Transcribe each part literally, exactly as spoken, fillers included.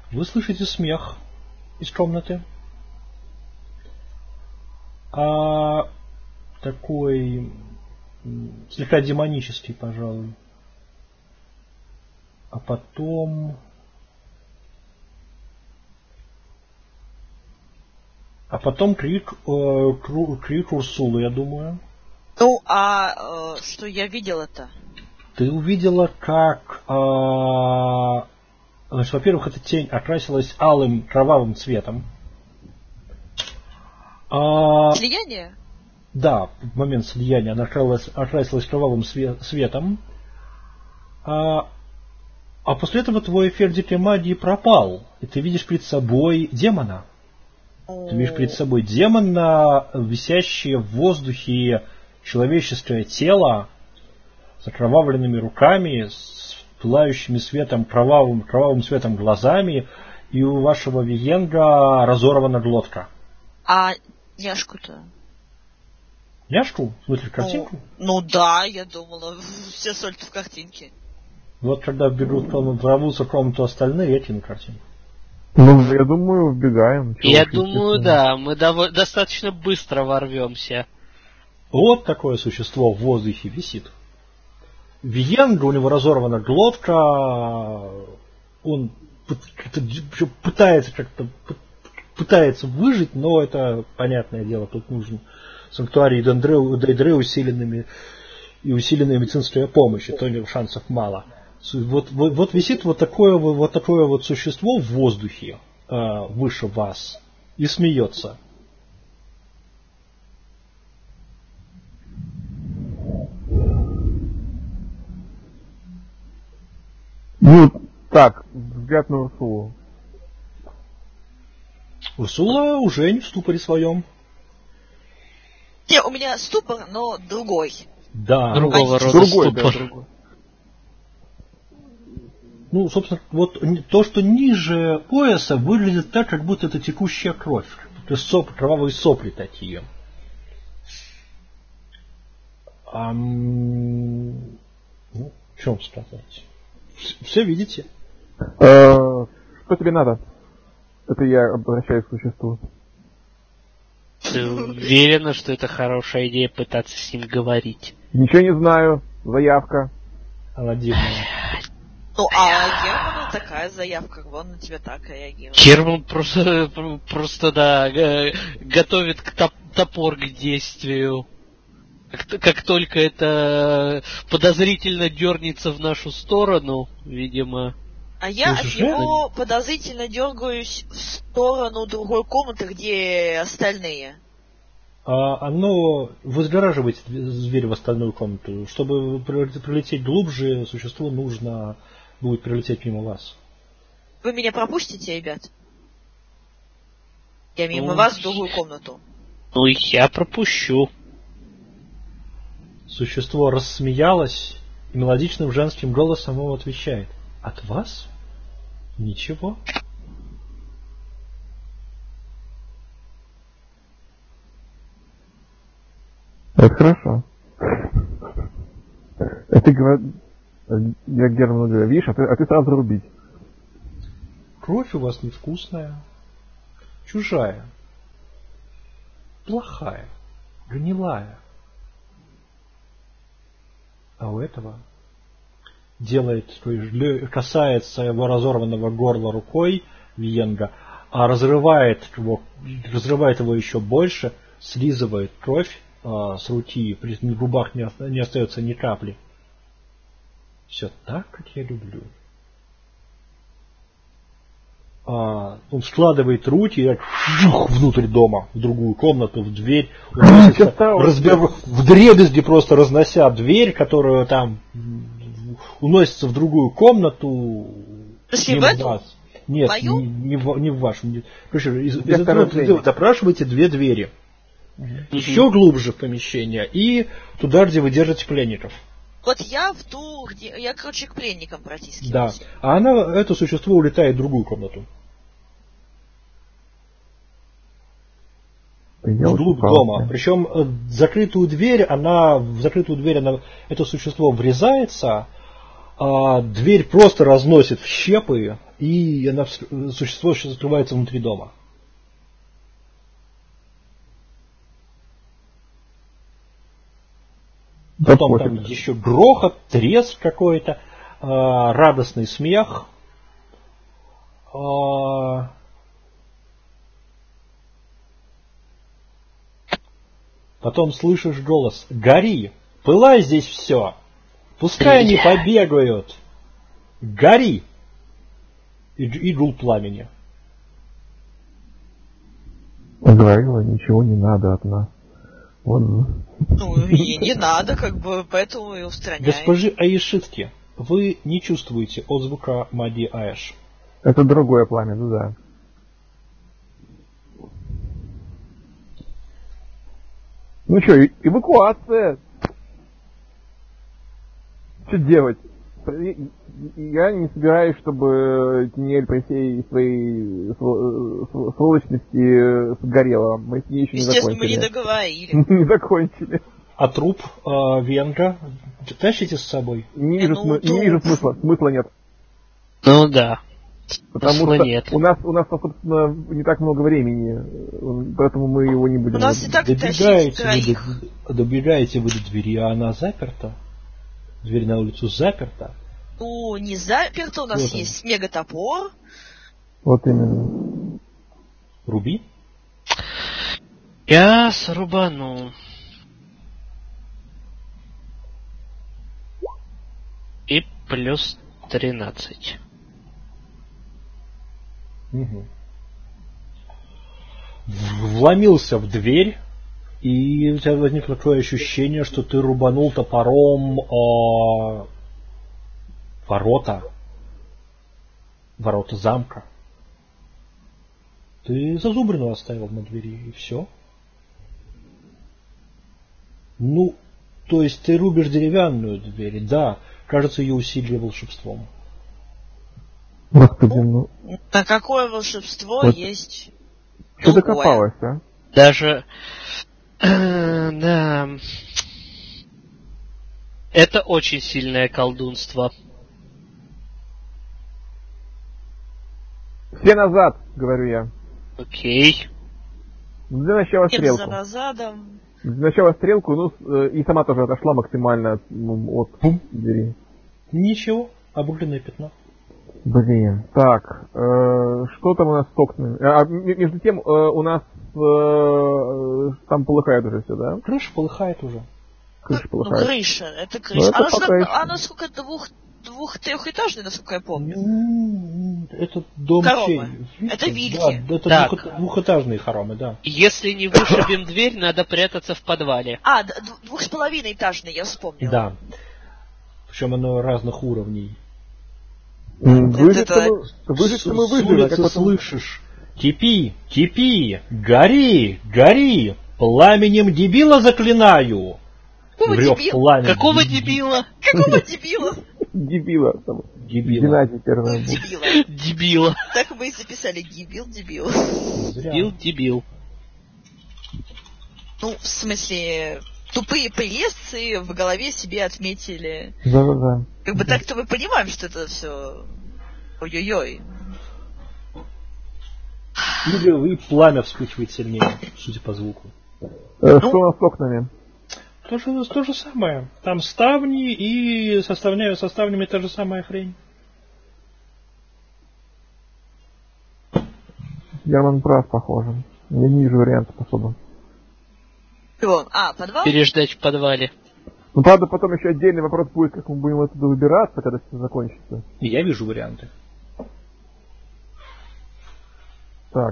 Вы слышите смех из комнаты. А такой слегка демонический, пожалуй. А потом... А потом крик, э, крик Урсулы, я думаю. Ну, а э, что я видела-то? Ты увидела, как... Э, значит, во-первых, эта тень окрасилась алым кровавым цветом. А, Слияние? Да, в момент слияния она окрасилась, окрасилась кровавым свет, светом. А, а после этого твой эффект дикой магии пропал. И ты видишь перед собой демона. Ты видишь перед собой демона, висящее в воздухе человеческое тело с окровавленными руками, с пылающими светом, кровавым, кровавым светом глазами, и у вашего Виенга разорвана глотка. А няшку-то? Няшку? В смысле, картинку? Ну, ну да, я думала, все соль-то в картинке. Вот когда бегут, ворвутся в комнату остальные, я кину картинку. Ну, я думаю, убегаем. Я думаю, да, мы дов- достаточно быстро ворвемся. Вот такое существо в воздухе висит. Виенга, у него разорвана глотка, он пытается как-то пытается выжить, но это понятное дело, тут нужен санктуарий Дейдре усиленными и усиленная медицинская помощь, и то шансов мало. Вот, вот, вот висит вот такое, вот такое вот существо в воздухе э, выше вас и смеется. Ну, так, взгляд на Урсулу. Урсула уже не в ступоре своем. Не, у меня ступор, но другой. Да. Другого а, рода другой, ступор. Да, другой. Ну, собственно, вот то, что ниже пояса, выглядит так, как будто это текущая кровь. То есть соп, кровавые сопли такие. А, ну, что вам сказать? Все видите? Что тебе надо? Это я обращаюсь к существу. Ты уверена, что это хорошая идея пытаться с ним говорить? Ничего не знаю. Заявка. Она дивная. Ну, а Германа такая заявка, вон на тебя так реагирует. Герман просто, просто да, готовит топор к действию. Как, как только это подозрительно дернется в нашу сторону, видимо... А я Уже? от него подозрительно дергаюсь в сторону другой комнаты, где остальные. А оно возгораживает зверя в остальную комнату. Чтобы прилететь глубже, существу нужно будет прилететь мимо вас. Вы меня пропустите, ребят? Я мимо Ну, вас в другую комнату. Ну, я пропущу. Существо рассмеялось и мелодичным женским голосом ему отвечает. От вас? Ничего. Это хорошо. А ты говоришь... Я Герману говорю, видишь, а ты, а ты сразу рубить. Кровь у вас невкусная. Чужая. Плохая. Гнилая. А у этого делает, то есть касается его разорванного горла рукой Виенга, а разрывает его, разрывает его еще больше, слизывает кровь а, с руки, при губах не, не остается ни капли. Все так, как я люблю. А, он складывает руки и так, фух, внутрь дома, в другую комнату, в дверь, уносится, разбив, вдребезги просто разнося дверь, которую там уносится в другую комнату. Если в эту? Вас. Нет, Мою? не, не, в, не в вашу. Короче, из, из этого предела запрашивайте две двери. Угу. Еще глубже в помещение и туда, где вы держите пленников. Вот я в ту, где... Я, короче, к пленникам протискиваюсь. Да. А она, это существо улетает в другую комнату. Вглубь дома. Причем закрытую дверь, она, в закрытую дверь она, это существо врезается, а дверь просто разносит в щепы, и она, существо сейчас открывается внутри дома. Потом там еще грохот, треск какой-то, э, радостный смех. Э, потом слышишь голос: «Гори! Пылай здесь все! Пускай они побегают! Гори!» И, и гул пламени. Говорила, ничего не надо от нас. Вот. Ну, и не надо, как бы, поэтому и устраняем. Госпожи Аишитки, вы не чувствуете отзвука Мади Аэш. Это другое пламя, ну да. Ну что, эвакуация? Что делать? Я не собираюсь, чтобы Тинель при всей своей сволочности сгорела. Мы с ней еще не закончили. Естественно, мы не договорили. Не закончили. А труп э, Венга тащите с собой? Не вижу, ну, см... не вижу смысла. Смысла нет. Ну да. Потому смысла что нет. у нас, у нас, собственно, не так много времени, поэтому мы его не будем... У нас и так добегаете тащить вы, до, добегаете вы до двери, а она заперта. Дверь на улицу заперта. Ну, не заперта, у нас вот есть мегатопор. Вот именно. Руби? Я срубану. И плюс тринадцать. Угу. Вломился в дверь, и у тебя возникло такое ощущение, что ты рубанул топором э, ворота. Ворота замка. Ты зазубрину оставил на двери, и все. Ну, то есть ты рубишь деревянную дверь, да. Кажется, ее усилили волшебством. Господи, ну... На какое волшебство вот. Есть Что другое. докопалось, а? Даже... Э, да... Это очень сильное колдунство. Все назад, говорю я. Окей. Для начала Всем стрелку. за назадом. Для начала стрелку, ну, и сама тоже отошла максимально от, ну, от двери. Ничего, обугленное пятно. Блин, так, э, что там у нас с окнами? А, между тем, э, у нас э, там полыхает уже все, да? Крыша полыхает уже. Крыша Ну, полыхает. крыша, это крыша. Ну, это она, пока еще. она сколько, двух, двух-трехэтажная, насколько я помню. Это дом Хоромы. чей? Это вильки. Да, это Так. двух, двухэтажные хоромы, да. Если не вышибем дверь, надо прятаться в подвале. А, д- двух с половиной этажный, я вспомнила. Да. Причем оно разных уровней. Выжить-то это- мы, выжить-то мы С выжили, а улицы как потом... слышишь: кипи, кипи, гори, гори, пламенем дебила заклинаю. Какого Рев дебила? пламени. Какого дебила? Какого дебила? Дебила. Там, Дебила. Геннадий первый Ну, был. дебила. Дебила. Так мы и записали. Дебил, дебил. Зря. Дебил, дебил. Ну, в смысле, тупые прелестцы в голове себе отметили. Да-да-да. Как бы так-то мы понимаем, что это все... Ой-ой-ой. Или и пламя вспыхивает сильнее, судя по звуку. Э, Что у нас с окнами? То же, то же самое. Там ставни, и со ставнями, со ставнями та же самая хрень. Герман прав, похоже. Я не вижу вариантов особо. Чего? А, подвал? Переждать в подвале. Ну, правда, потом еще отдельный вопрос будет, как мы будем оттуда выбираться, когда все закончится. И я вижу варианты. Так.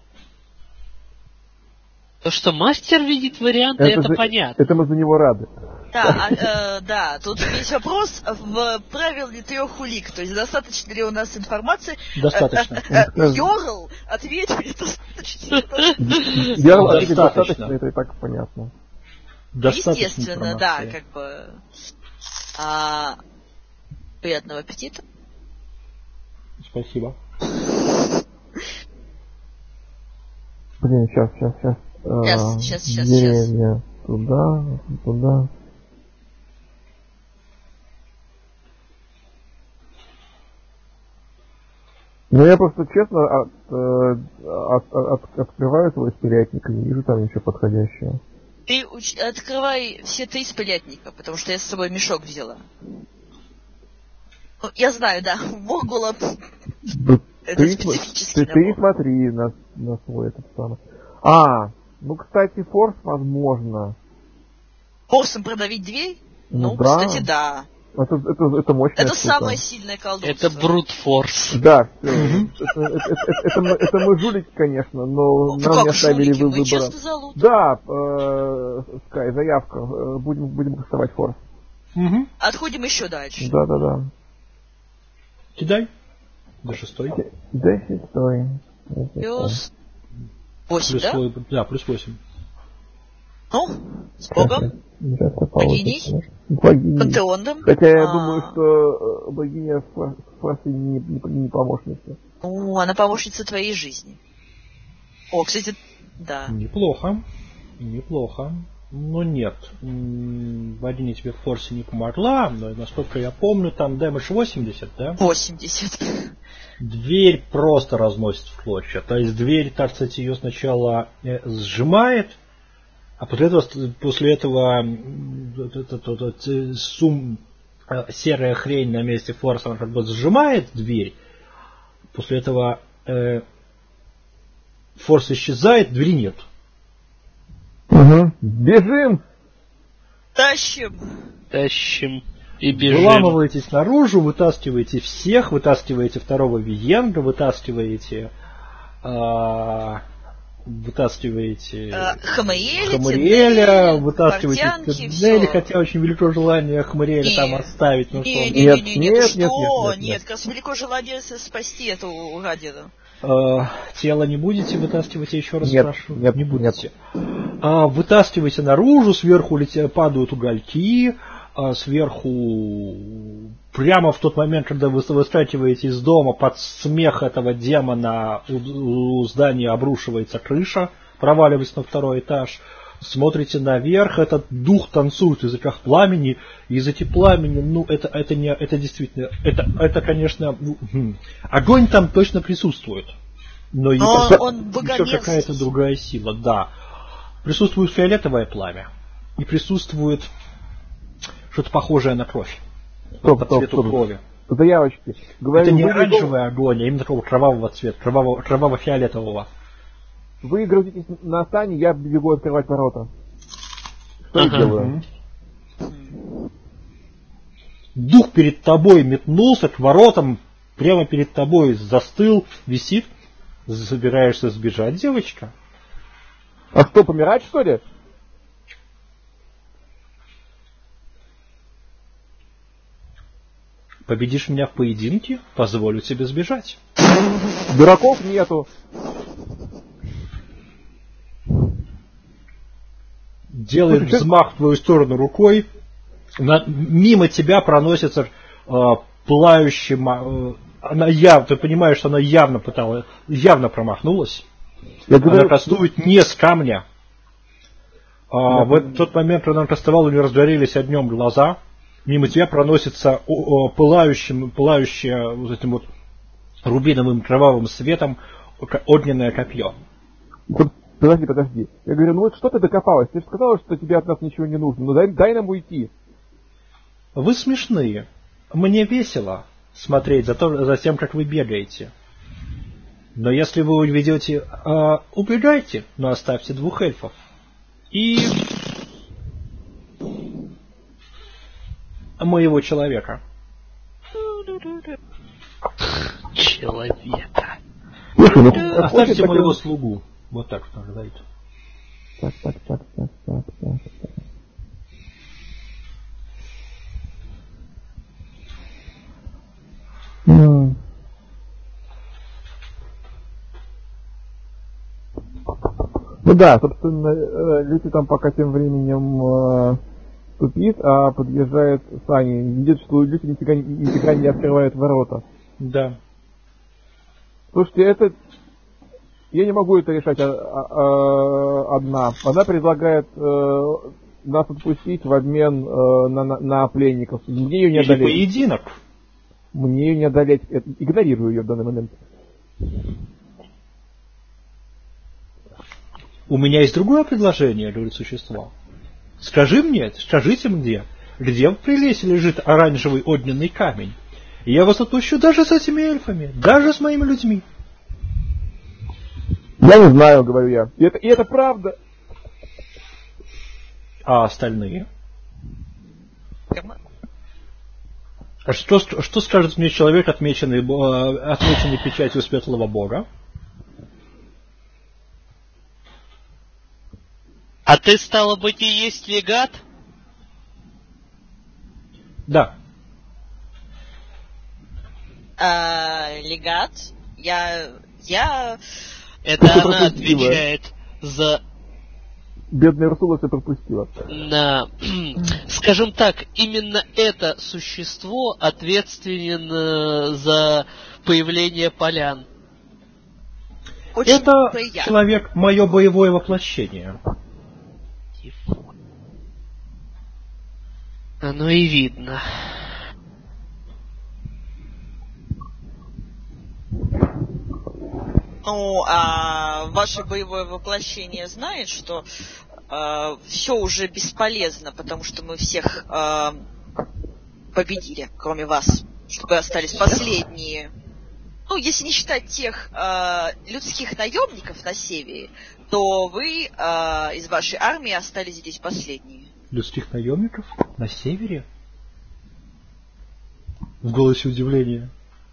То, что мастер видит варианты, это, за- понятно. Это мы за него рады. Да, а, э, да, тут есть вопрос, в правил ли трех улик, то есть достаточно ли у нас информации? Достаточно. Йорл ответил, достаточно. Я Ну, ответил, достаточно. достаточно, это и так понятно. Достаточно Естественно, да, информации. как бы. А, приятного аппетита. Спасибо. Блин, сейчас, сейчас, сейчас. Сейчас, сейчас, сейчас, Деревья туда, туда. Ну я просто честно от, от, от, от, открываю свой спирятник и не вижу там ничего подходящего. Ты уч... открывай все три спирятника, потому что я с собой мешок взяла. Ну, я знаю, да, Моргула Да это ты, специфический ты, ты набор. смотри на, на свой этот самый. А, ну кстати, форс возможно. Форсом продавить дверь? Ну, Ну, да. кстати, да. Это, это, это мощная Это штука. самое сильное колдунство. Это брут-форс. Да, все. это, это, это, это, мы, это мы жулики, конечно, но Ну, нам как не оставили жулики? вы- Мы выбора. честно за лут. Да, э, Скай, заявка. Э, Будем, будем доставать форс. Угу. Отходим еще дальше. Да, да, да. Кидай. До шестой. Да, шестой. Плюс восемь, Плюс да? свой, да, плюс восемь. Ну, с Богом. Богиней? Богиней. Пантеоном. Хотя я А. думаю, что э, богиня в форсе не, не, не помощница. Ну, она помощница твоей жизни. О, кстати, да. Неплохо. Неплохо. Но нет. М, Богиня тебе в форсе не помогла, но, насколько я помню, там дэмэдж восемьдесят, да? восемьдесят. Дверь просто разносит в клочья. То есть дверь, так сказать, ее сначала э, сжимает, а после этого, после этого м, вот этот вот, вот, э, сум, э, серая хрень на месте форса, она как бы сжимает дверь. После этого э, форс исчезает, двери нет. Угу. Бежим! Тащим. Тащим и бежим. Выламываетесь наружу, вытаскиваете всех, вытаскиваете второго Виенга, вытаскиваете а, вытаскиваете А, Хамаэля, Хамариэля, Теннеля, вытаскиваете Портянки, Теннеля, всё. хотя очень велико желание Хамариэля Не. там оставить. Ну, что Не, он- не, Нет, не, не, нет, ты что? нет, нет, нет, Нет, нет. как раз велико желание с- спасти эту гадину. А, тело не будете вытаскивать, я еще раз Нет, спрашиваю? нет, не будете. А, вытаскиваете наружу, сверху летя, падают угольки, а сверху прямо в тот момент, когда вы выскакиваете из дома, под смех этого демона у, у здания обрушивается крыша, проваливаясь на второй этаж. Смотрите наверх, этот дух танцует в языках пламени, и языки пламени, ну, это, это не, это действительно, это, это, конечно, ну, хм. Огонь там точно присутствует. Но, Но еще, он еще богомерзкий. какая-то другая сила, да. Присутствует фиолетовое пламя, и присутствует что-то похожее на кровь. Стоп, По стоп, цвету стоп. крови. Заявочки. Говорю, Это не вы, оранжевый огонь, а именно такого кровавого цвета, кроваво- кроваво-фиолетового. вы грузитесь на сани, я бегу открывать ворота. Что я Ага. делаю? Дух перед тобой метнулся к воротам, прямо перед тобой застыл, висит. Собираешься сбежать, девочка? А что, помирать, что ли? Победишь меня в поединке, позволю тебе сбежать. Дураков нету. Делает Слушай, взмах в твою сторону рукой. На- мимо тебя проносится э, пылающим... э, она явно, ты понимаешь, что она явно пыталась, явно промахнулась. Я Она говорю, кастует не с камня. А, Да, в этот тот момент, когда она кастовала, у нее разгорелись огнем глаза. Мимо тебя проносится о, о, пылающим, пылающее вот этим вот рубиновым кровавым светом ка- огненное копье. вот, подожди, подожди. Я говорю, ну вот что ты докопалась? Ты же сказала, что тебе от нас ничего не нужно. Ну дай, дай нам уйти. Вы смешные. Мне весело смотреть за, то, за тем, как вы бегаете. Но если вы уведете... Э, убегайте, но оставьте двух эльфов. И... моего человека. Человека. Слушай, ну хочешь, Оставьте так моего и- слугу. Вот так вот говорит. Так, так, так, так, так, так, так. М. Ну да, собственно, э, Люси там пока тем временем э, тупит, а подъезжает Сани. Видит, что Люси нифига, не- нифига не открывает ворота. Да. Слушайте, это... Я не могу это решать а- а- а- одна. Она предлагает э, нас отпустить в обмен э, на, на, на пленников. Мне ее не Или одолеть. поединок. Мне ее не одолеть. Это- Игнорирую ее в данный момент. У меня есть другое предложение, говорит существо. Скажи мне, скажите мне, где в Прелесе лежит оранжевый огненный камень? И я вас отпущу даже с этими эльфами, даже с моими людьми. Я не знаю, говорю я. И это, и это правда. А остальные? А что, что скажет мне человек, отмеченный, отмеченный печатью Светлого Бога? А ты, стало быть, и есть легат? Да. А, легат? Я... Я... Это Ты она пропустила. отвечает за... Бедная Расула все пропустила. На... Скажем так, именно это существо ответственен э, за появление полян. Очень Это приятно. человек, мое боевое воплощение. Оно и видно. Ну, а ваше боевое воплощение знает, что э, все уже бесполезно, потому что мы всех э, победили, кроме вас, чтобы остались последние. Ну, если не считать тех э, людских наемников на севере, то вы э, из вашей армии остались здесь последние. Людских наемников? На севере? В голосе удивления.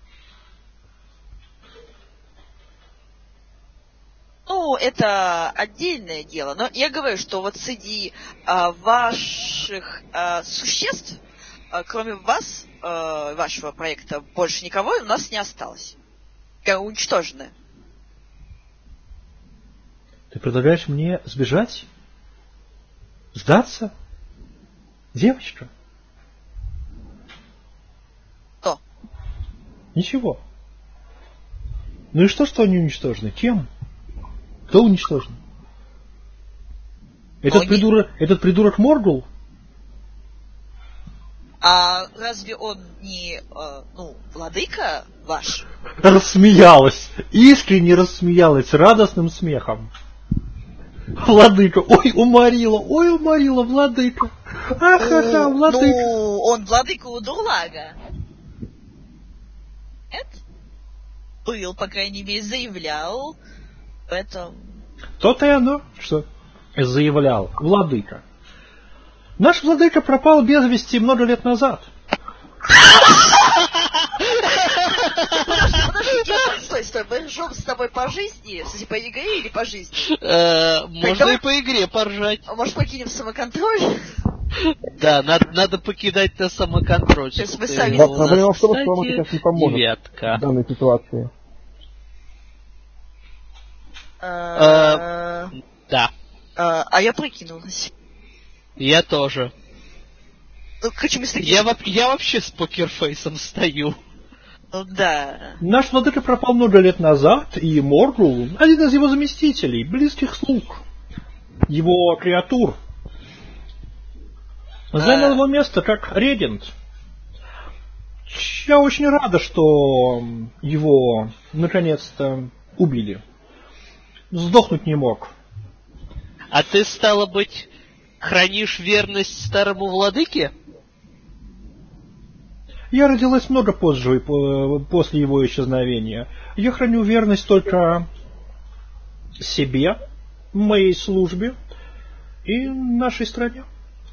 Ну, это отдельное дело, но я говорю, что вот среди а, ваших а, существ, а, кроме вас, а, вашего проекта, больше никого у нас не осталось. Я уничтожены. Ты предлагаешь мне сбежать? Сдаться? Девочка? Что? Ничего. Ну и что, что они уничтожены? Кем? Кто уничтожен? Этот, не... придурок, этот придурок Моргул? А разве он не, э, ну, владыка ваш? Рассмеялась. Искренне рассмеялась радостным смехом. Владыка. Ой, уморила. Ой, уморила, владыка. Ах-ха-ха, владыка. Ну, он владыка Удурлага. Нет? Был, по крайней мере, заявлял. Поэтому... То-то и оно, что заявлял владыка. Наш владыка пропал без вести много лет назад. Подожди, подожди, стой, стой, мы живем с тобой по жизни, кстати, по игре или по жизни? Можно и по игре поржать. А может, покинем самоконтроль? Да, надо, надо покидать на самоконтроль. То есть мы сами... Проблема в том, что вам сейчас не поможет девятка. в данной ситуации. Да. А я прикинулась. Я тоже. Ну, почему с таким... Я, я вообще с покерфейсом стою. Ну да. Наш владыка пропал много лет назад, и Моргул, один из его заместителей, близких слуг, его креатур, занял его место как регент. Я очень рада, что его наконец-то убили. Сдохнуть не мог. А ты, стало быть, хранишь верность старому владыке? Я родилась много позже, после его исчезновения. Я храню верность только себе, моей службе и нашей стране.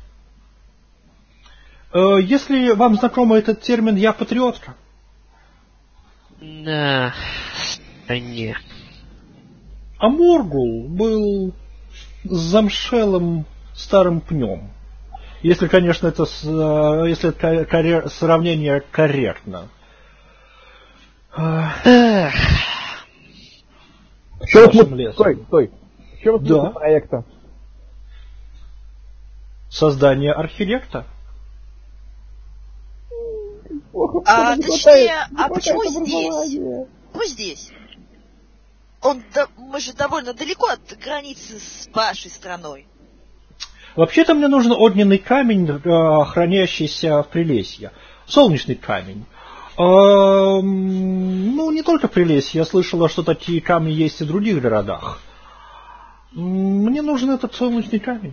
Если вам знаком этот термин «я патриотка». Да, стране. А Моргул был замшелым старым пнем. Если, конечно, это, если это коррер, сравнение корректно. Эх. Что смысл? Стой, стой. В чем смысл да. проекта? Создание архилекта. Ох, а точнее, а почему здесь? Почему здесь? Он, да, мы же довольно далеко от границы с вашей страной. Вообще-то мне нужен огненный камень, хранящийся в Прелесье. Солнечный камень. Эм, ну, не только в Прилесье. Я слышала, что такие камни есть и в других городах. Мне нужен этот солнечный камень.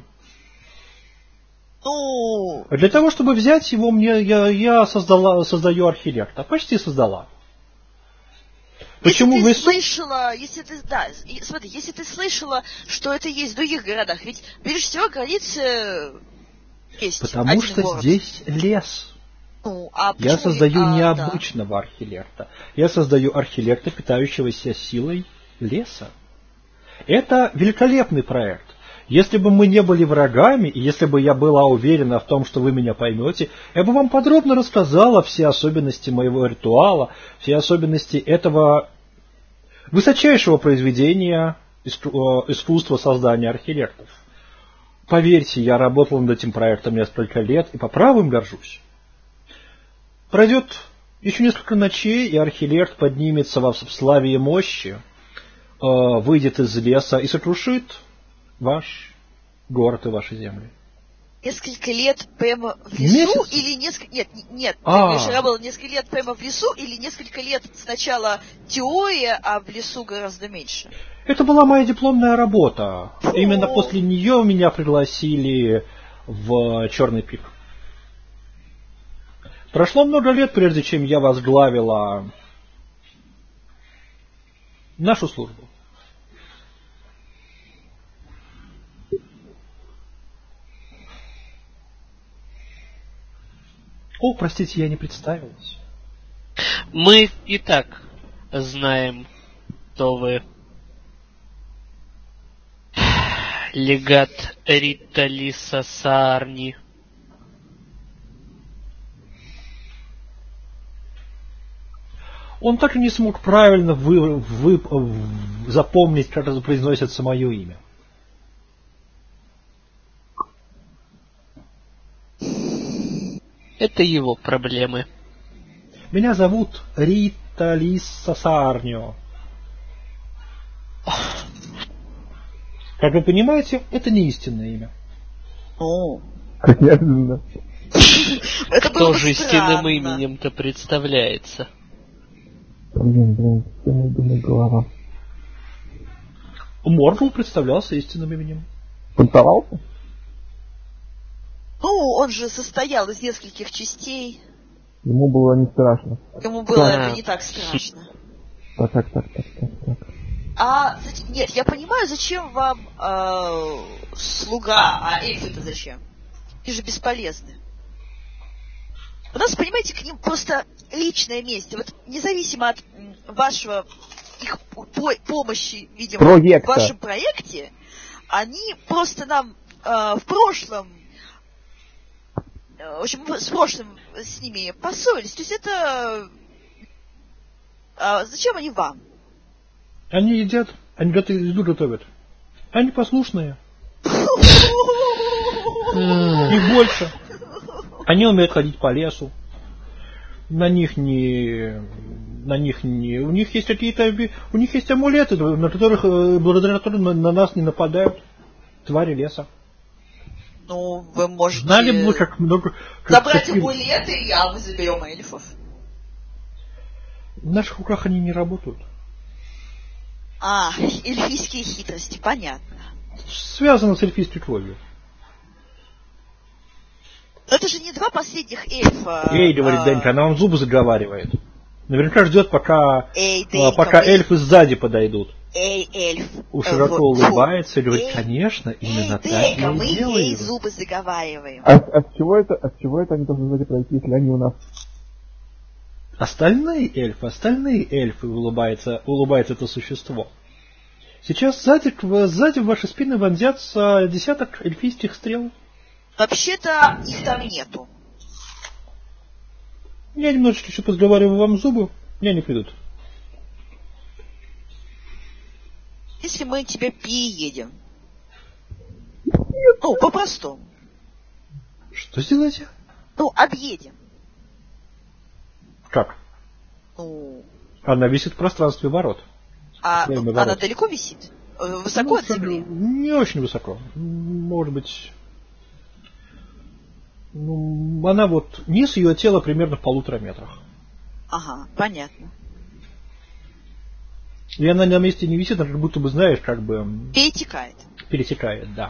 Ну... Для того, чтобы взять его, мне я, я создала, создаю архилекта. Почти создала. Почему если ты вы... слышала, если ты, да, смотри, если ты слышала, что это есть в других городах, ведь прежде всего границы есть. Потому один что город. здесь лес. Ну, а почему... Я создаю а, необычного да. архилекта. Я создаю архилекта, питающегося силой леса. Это великолепный проект. Если бы мы не были врагами, и если бы я была уверена в том, что вы меня поймете, я бы вам подробно рассказала все особенности моего ритуала, все особенности этого высочайшего произведения искусства создания архилектов. Поверьте, я работал над этим проектом несколько лет и по праву им горжусь. Пройдет еще несколько ночей, и архилект поднимется в славе и мощи, выйдет из леса и сокрушит ваш город и ваши земли. Несколько лет прямо в лесу Месяц? или несколько... Нет, нет, А. ты работал несколько лет прямо в лесу или несколько лет сначала теория, а в лесу гораздо меньше? Это была моя дипломная работа. Фу. Именно после нее меня пригласили в Черный пик. Прошло много лет, прежде чем я возглавила нашу службу. О, простите, я не представилась. Мы и так знаем, кто вы. Легат Риталиса Саарни. Он так и не смог правильно вы, вы, запомнить, как произносится мое имя. Это его проблемы. Меня зовут Риталиса Саарнио. Как вы понимаете, это не истинное имя. О. Как неожиданно. Это Кто было же странно. истинным именем-то представляется? Блин, блин, думаю, думаю, голова. Моргл представлялся истинным именем. Понтовался? Ну, он же состоял из нескольких частей. Ему было не страшно. Ему было Да. это не так страшно. Так, так, так, так, так, так. А, нет, я понимаю, зачем вам э, слуга, а эльфы-то зачем? Они же бесполезны. У нас, понимаете, к ним просто личное месть. Вот независимо от м, вашего их по- помощи, видимо, Проекта. в вашем проекте, они просто нам э, в прошлом, э, в общем, с прошлым с ними поссорились. То есть это... Э, зачем они вам? Они едят, они еду готовят. Они послушные. Их больше. Они умеют ходить по лесу. На них не... На них не... У них есть какие-то... У них есть амулеты, на которых, благодаря которым на, на нас не нападают твари леса. Ну, вы можете... Знали бы, как много... Как, забрать какие... амулеты, а мы заберем эльфов. В наших руках они не работают. А, эльфийские хитрости, понятно. Связано с эльфийской кровью. Но это же не два последних эльфа. Эй, говорит а... Денька, она вам зубы заговаривает. Наверняка ждет, пока, Эй, Денька, пока мы... эльфы сзади подойдут. Эй, эльф. У широко э, улыбается и говорит, эй, конечно, именно эй, так Денька, я мы и ей делаю. зубы заговариваем. А, а с чего это, а с чего это они должны сзади пройти, если они у нас? Остальные эльфы, остальные эльфы, улыбается, улыбается это существо. Сейчас сзади, сзади в ваши спины вонзятся десяток эльфийских стрел. Вообще-то их там нету. Я немножечко еще подговариваю вам зубы, и они придут. Если мы тебя переедем. Ну, по-простому. Что сделаете? Ну, объедем. Как? Ну, Она висит в пространстве ворот. а Время она ворот. далеко висит? Высоко Ну, от земли? Не очень высоко. Может быть... Ну, она вот... Низ ее тела примерно в полутора метрах. Ага, понятно. И она на месте не висит, она как будто бы, знаешь, как бы... Перетекает. Перетекает, да.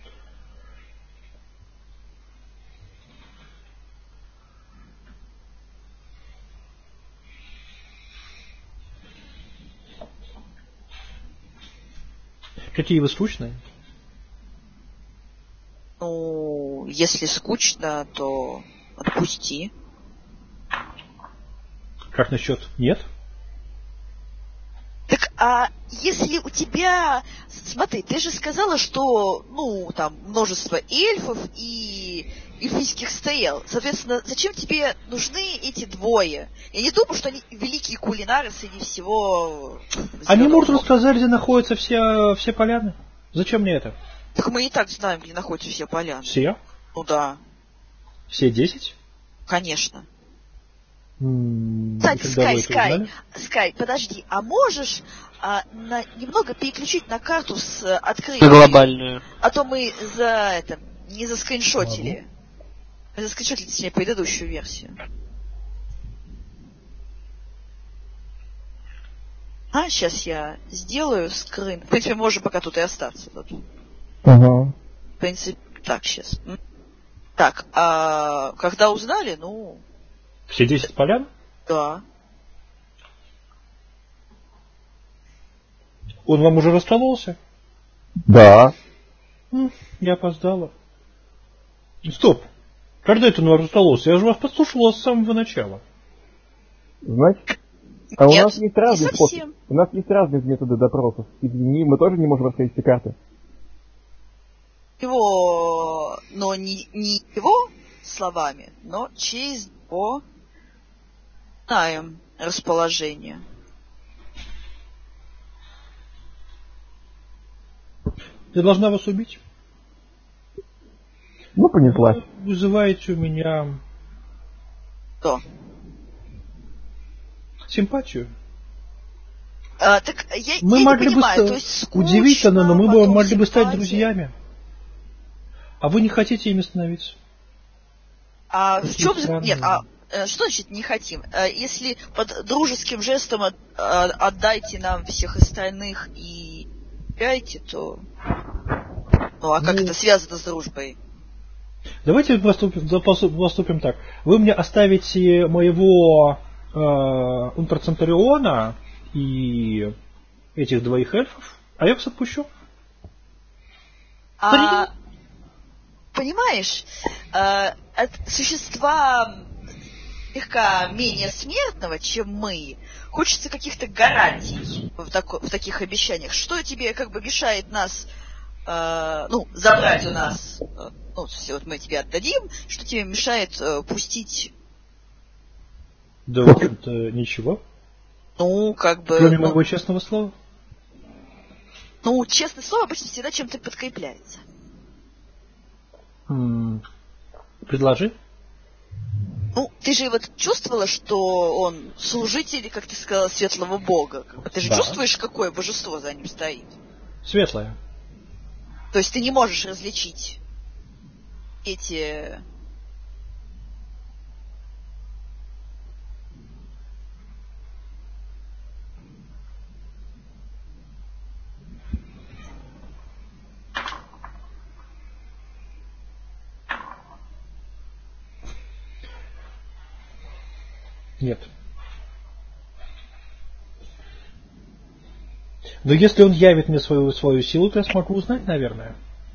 Какие вы скучные? Ну, если скучно, то отпусти. Как насчет нет? Так, а если у тебя... Смотри, ты же сказала, что, ну, там, множество эльфов и эльфийских стрел. Соответственно, зачем тебе нужны эти двое? Я не думаю, что они великие кулинары среди всего... Они, может, рассказали, где находятся все, все поляны? Зачем мне это? Так мы и так знаем, где находятся все поляны. Все? Ну да. Все десять? Конечно. М-м, Кстати, Скай, Скай, узнали? Скай, подожди, а можешь а, на, немного переключить на карту с а, открытием? Глобальную. А то мы за это не заскриншотили. Мы заскриншотили, точнее, предыдущую версию. А, сейчас я сделаю скрин. В принципе, можем пока тут и остаться. Тут. Ага. В принципе, так, сейчас. Так, а когда узнали, ну... Все десять полян? Да. Он вам уже раскололся? Да. М, я опоздала. Стоп. Когда это он вам раскололся? Я же вас подслушивала с самого начала. Значит, а у Нет, нас есть разные не способы. совсем. У нас есть разные методы допросов. Извини, мы тоже не можем раскрыть все карты. Его, но не, не его словами, но через его знаем расположение. Я должна вас убить. Ну, понеслась. Вы вызываете у меня Что? симпатию. А, так я, Мы я могли не понимаю, бы то есть скучно, удивительно, но мы бы потом могли бы стать симпатия. друзьями. А вы не хотите ими становиться. А Очень в чем... странно. Нет, а э, что значит не хотим? А если под дружеским жестом от- а, отдайте нам всех остальных и пяйте, то... Ну, а как Ну, это связано с дружбой? Давайте поступим, поступим так. Вы мне оставите моего э, унтерцентуриона и этих двоих эльфов, а я вас отпущу. А, понимаешь, э, от существа слегка менее смертного, чем мы, хочется каких-то гарантий в, тако, в таких обещаниях. Что тебе как бы мешает нас, э, ну, забрать у нас, э, ну, если вот мы тебе отдадим, что тебе мешает э, пустить, Да, в общем-то, ничего. ну, как бы... Кроме ну, моего честного слова. ну, честное слово обычно всегда чем-то подкрепляется. М-м, предложи. Ну, ты же вот чувствовала, что он служитель, как ты сказала, светлого бога. Ты же Да. чувствуешь, какое божество за ним стоит? Светлая. То есть ты не можешь различить эти... Нет. Но если он явит мне свою, свою силу, то я смогу узнать, наверное.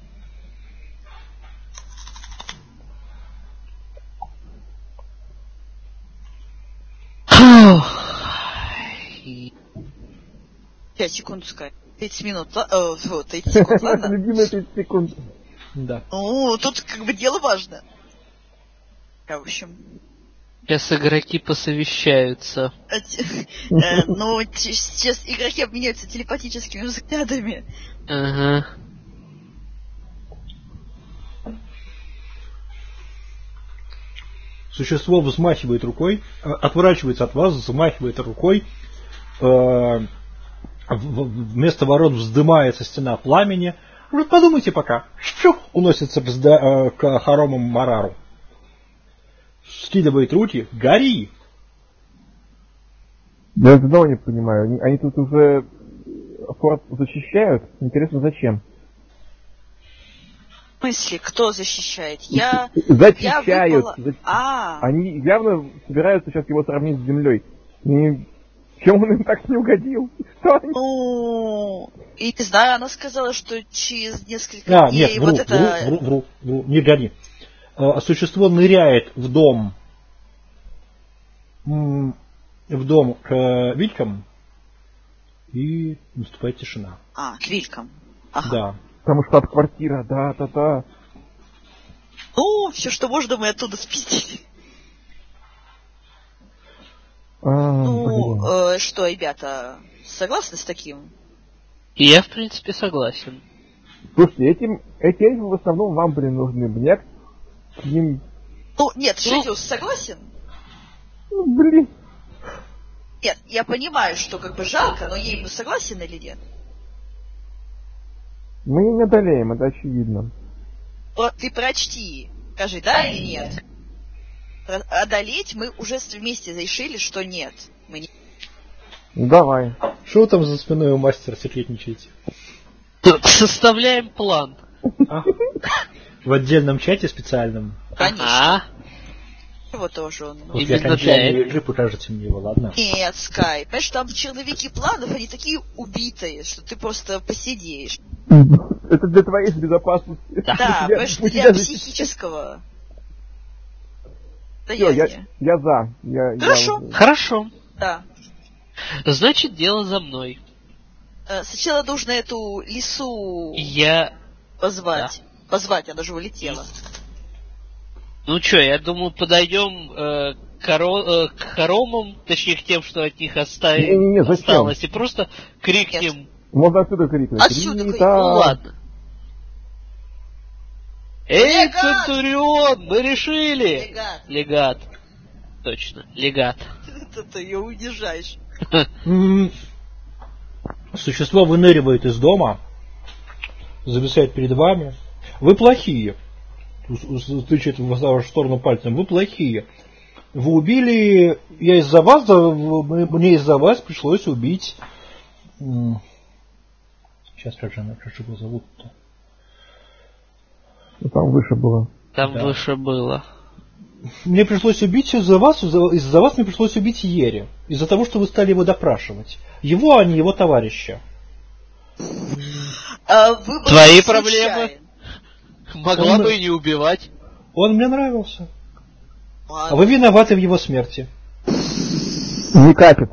Пять секунд, Скай. Тридцать минут, ла- э, фу, тридцать секунд, ладно? Любимые тридцать секунд. Да. Ну, тут как бы дело важно. В общем... Сейчас игроки посовещаются. э, те- э, Ну, те- сейчас игроки обменяются телепатическими взглядами. Ага. Существо взмахивает рукой, э, отворачивается от вас, взмахивает рукой. э, в- в- Вместо ворот вздымается стена пламени. Вы подумайте пока. Щух, уносится к, сда- э, к хоромам Марару. Скидывает руки. Гори! Я одного не понимаю. Они, они тут уже форт защищают? Интересно, зачем? В смысле, кто защищает? Я... Зачищают. Я выпала... Защ... А. Они явно собираются сейчас его сравнить с землей. И... Чем он им так не угодил? Что они... Ну, и не знаю, она сказала, что через несколько А, дней нет, вру, вот это... вру, вру, вру, вру, не гони. А, существо ныряет в дом, в дом к Вилькам, и наступает тишина. А, к Вилькам. Ага. Да. Потому что квартира, да-да-да. Ну, все, что можно, мы оттуда спиздили. А, ну, э, что, ребята, согласны с таким? Я, в принципе, согласен. Слушайте, этим, эти эльфы в основном вам были нужны. Мне к ним... Ну, нет, ну... Шириус согласен? Ну, блин. Нет, я понимаю, что как бы жалко, но ей согласен или нет? Мы не одолеем, это очевидно. Вот ты прочти. Скажи, да или нет? Одолеть мы уже вместе решили, что нет. Мы не... Давай. Что вы там за спиной у мастера секретничаете? Составляем план. А? В отдельном чате специальном? Конечно. А? Его тоже он. Ну. После окончания игры покажете мне его, ладно? Нет, Скай. Понимаешь, там черновики планов, они такие убитые, что ты просто посидеешь. Это для твоей безопасности. Да, да понимаешь, для психического. Все, я, я за. Я, Хорошо. Я... Хорошо. Да. Значит, дело за мной. Сначала нужно эту лису я... позвать. Да. Позвать, она же улетела. Ну что, я думаю, подойдем э, к, хоро... э, к хоромам, точнее к тем, что от них оста... не, не, не, осталось, и просто крикнем. Нет. Можно отсюда крикнуть. Отсюда крикнуть. Ну ладно. Эй, Легат! Центурион, мы решили! Легат. Легат. Точно, легат. Ты ее унижаешь. Существо выныривает из дома, зависает перед вами. Вы плохие. Стучит в вашу сторону пальцем. Вы плохие. Вы убили... Я из-за вас... Мне из-за вас пришлось убить... Сейчас, как же она, как же его зовут-то? Там выше было. Там да. выше было. Мне пришлось убить из-за вас, из-за вас мне пришлось убить Ери. Из-за того, что вы стали его допрашивать. Его, а не его товарища. А, Твои проблемы. Могла Он... бы и не убивать. Он мне нравился. Ладно. А вы виноваты в его смерти. Не катит.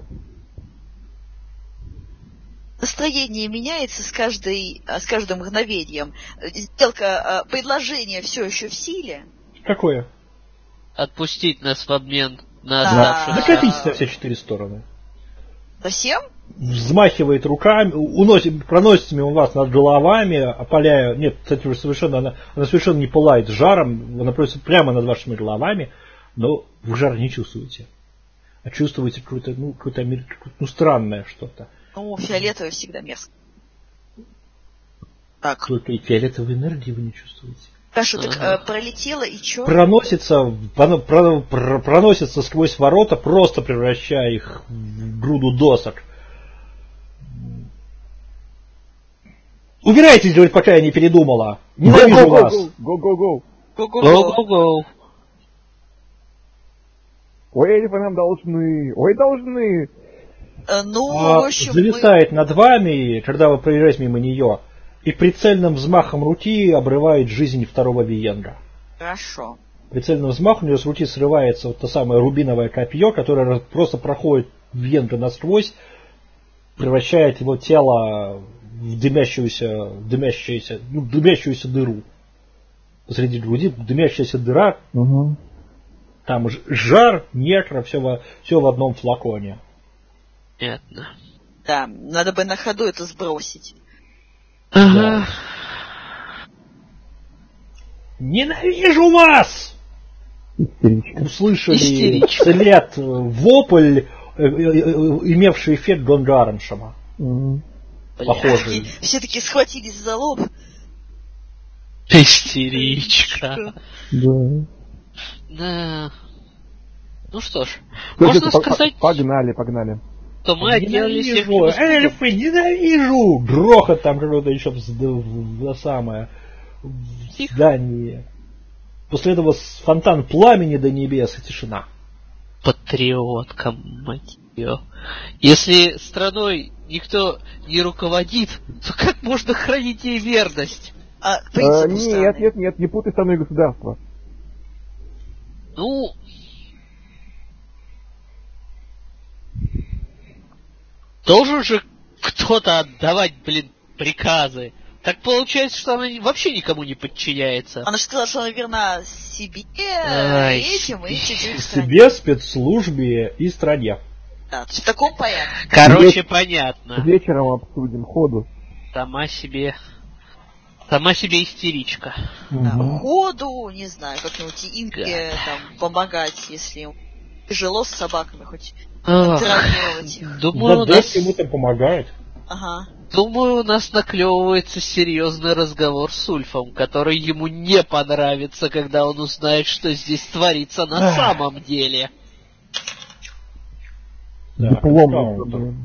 Настроение меняется с, каждой, с каждым мгновением. Сделка, предложение все еще в силе. Какое? Отпустить нас в обмен на да. оставшихся. Накатитесь на все четыре стороны. Совсем? Взмахивает руками, уносит, проносится мимо вас над головами, опаляя... Нет, кстати, уже совершенно, она, она совершенно не пылает жаром, она проносится прямо над вашими головами, но вы жар не чувствуете. А чувствуете какое-то, ну, какое-то, ну, странное что-то. Ну, фиолетовый всегда мерзко. Так. Только и фиолетовой энергии вы не чувствуете. Хорошо, так ага. э, пролетело и что? Проносится, про, про, проносится сквозь ворота, просто превращая их в груду досок. Убирайтесь, говорит, пока я не передумала. Ненавижу вас. Го-го-го. Го-го-го. Ой, эльфы нам должны. Ой, должны. Э, ну, а, в общем, зависает мы... над вами, когда вы проезжаете мимо нее, и прицельным взмахом руки обрывает жизнь второго Виенга. Хорошо. Прицельным взмахом у нее с руки срывается вот то самое рубиновое копье, которое просто проходит Виенга насквозь, превращает его тело в дымящуюся, дымящуюся, ну, дымящуюся дыру. Посреди груди дымящаяся дыра, угу. Там жар, некро, все в, все в одном флаконе. Понятно. Да, надо бы на ходу это сбросить. Ага. Да. Ненавижу вас! Истеричка. Услышали Истеричка. вслед вопль, имевший эффект Гонга Ораншема. Угу. Похожий. Все-таки схватились за лоб. Истеричка. Да. Да. Ну что ж, Слушайте, можно сказать... Погнали, погнали. то мы отделались всех Ненавижу, небоскребов. эльфы, ненавижу! Грохот там какой-то еще в, в, в, самое, в Тихо. здании. После этого с- фонтан пламени до небес и тишина. Патриотка, мать ее. Если страной никто не руководит, то как можно хранить ей верность? А, Э, принципу нет, страны. нет, нет, не путай страну и государство. Ну, должен же кто-то отдавать, блин, приказы. Так получается, что она вообще никому не подчиняется. Она же сказала, что она верна себе, Ай, этим и чуть-чуть стране. Себе, спецслужбе и стране. Да, то есть в таком порядке. Короче, понятно. Вечером обсудим, ходу. Сама себе... Сама себе истеричка. Да, Мгм. ходу, не знаю, как-нибудь и Инке там помогать, если им тяжело с собаками хоть Ох, контролировать их. думаю, Да, у нас... Дэшки ему там помогает. Ага. Думаю, у нас наклевывается серьезный разговор с Ульфом, который ему не понравится, когда он узнает, что здесь творится на Ах. самом деле. Да, Диплом. да, вот, да. блин.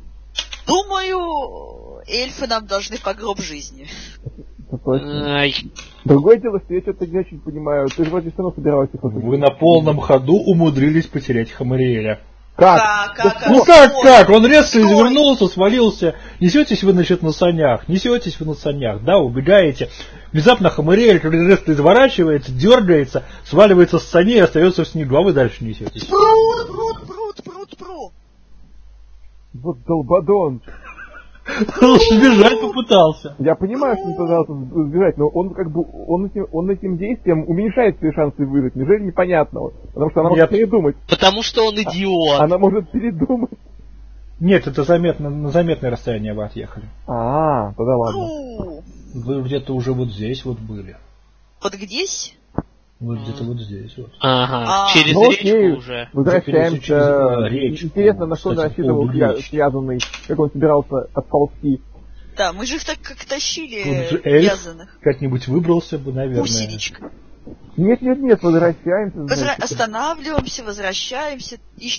Думаю, эльфы нам должны по гроб жизни. Это точно. Ай, Другое дело, что я что-то не очень понимаю. Ты же вроде все равно собирался их Вы на полном ходу умудрились потерять Хамариэля. Как? Как, как, как? Ну как, Стой! как? Он резко Стой! извернулся, свалился. Несетесь вы, значит, на санях. Несетесь вы на санях, да, убегаете. Внезапно Хамариэль резко изворачивается, дергается, сваливается с саней и остается в снегу, а вы дальше несетесь. Прут, прут, прут, прут, прут. Вот долбадон. Он сбежать попытался. Я понимаю, что не пытался сбежать, но он как бы он этим, он этим действием уменьшает свои шансы выжить. Неужели непонятного? Потому что она может Нет. передумать. потому что он идиот. Она может передумать. Нет, это заметно, на заметное расстояние вы отъехали. А, тогда ладно. Пру. Вы где-то уже вот здесь вот были. Вот гдесь? Вот где-то вот здесь вот. Ага, А. через Ну речку окей, уже. возвращаемся. Через речку. Интересно, на что Кстати, рассчитывал по поводу свя- речки. связанный, как он собирался отползти. Да, мы же их так как тащили Тут же эльф вязаных. как-нибудь выбрался бы, наверное. Гусеничка. Нет, нет, нет, возвращаемся. Возра- значит. Останавливаемся, возвращаемся. Ищ-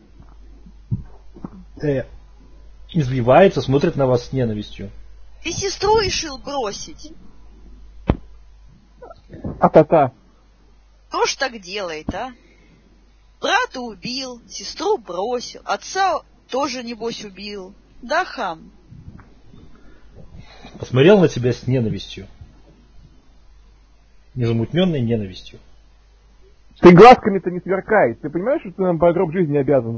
Э, избивается, смотрит на вас с ненавистью. Ты сестру решил бросить. А-та-та. Кто ж так делает, а? Брата убил, сестру бросил, отца тоже, небось, убил. Да, хам? Посмотрел на тебя с ненавистью. Незамутненной ненавистью. Ты глазками-то не сверкай. Ты понимаешь, что ты нам по гроб жизни обязан?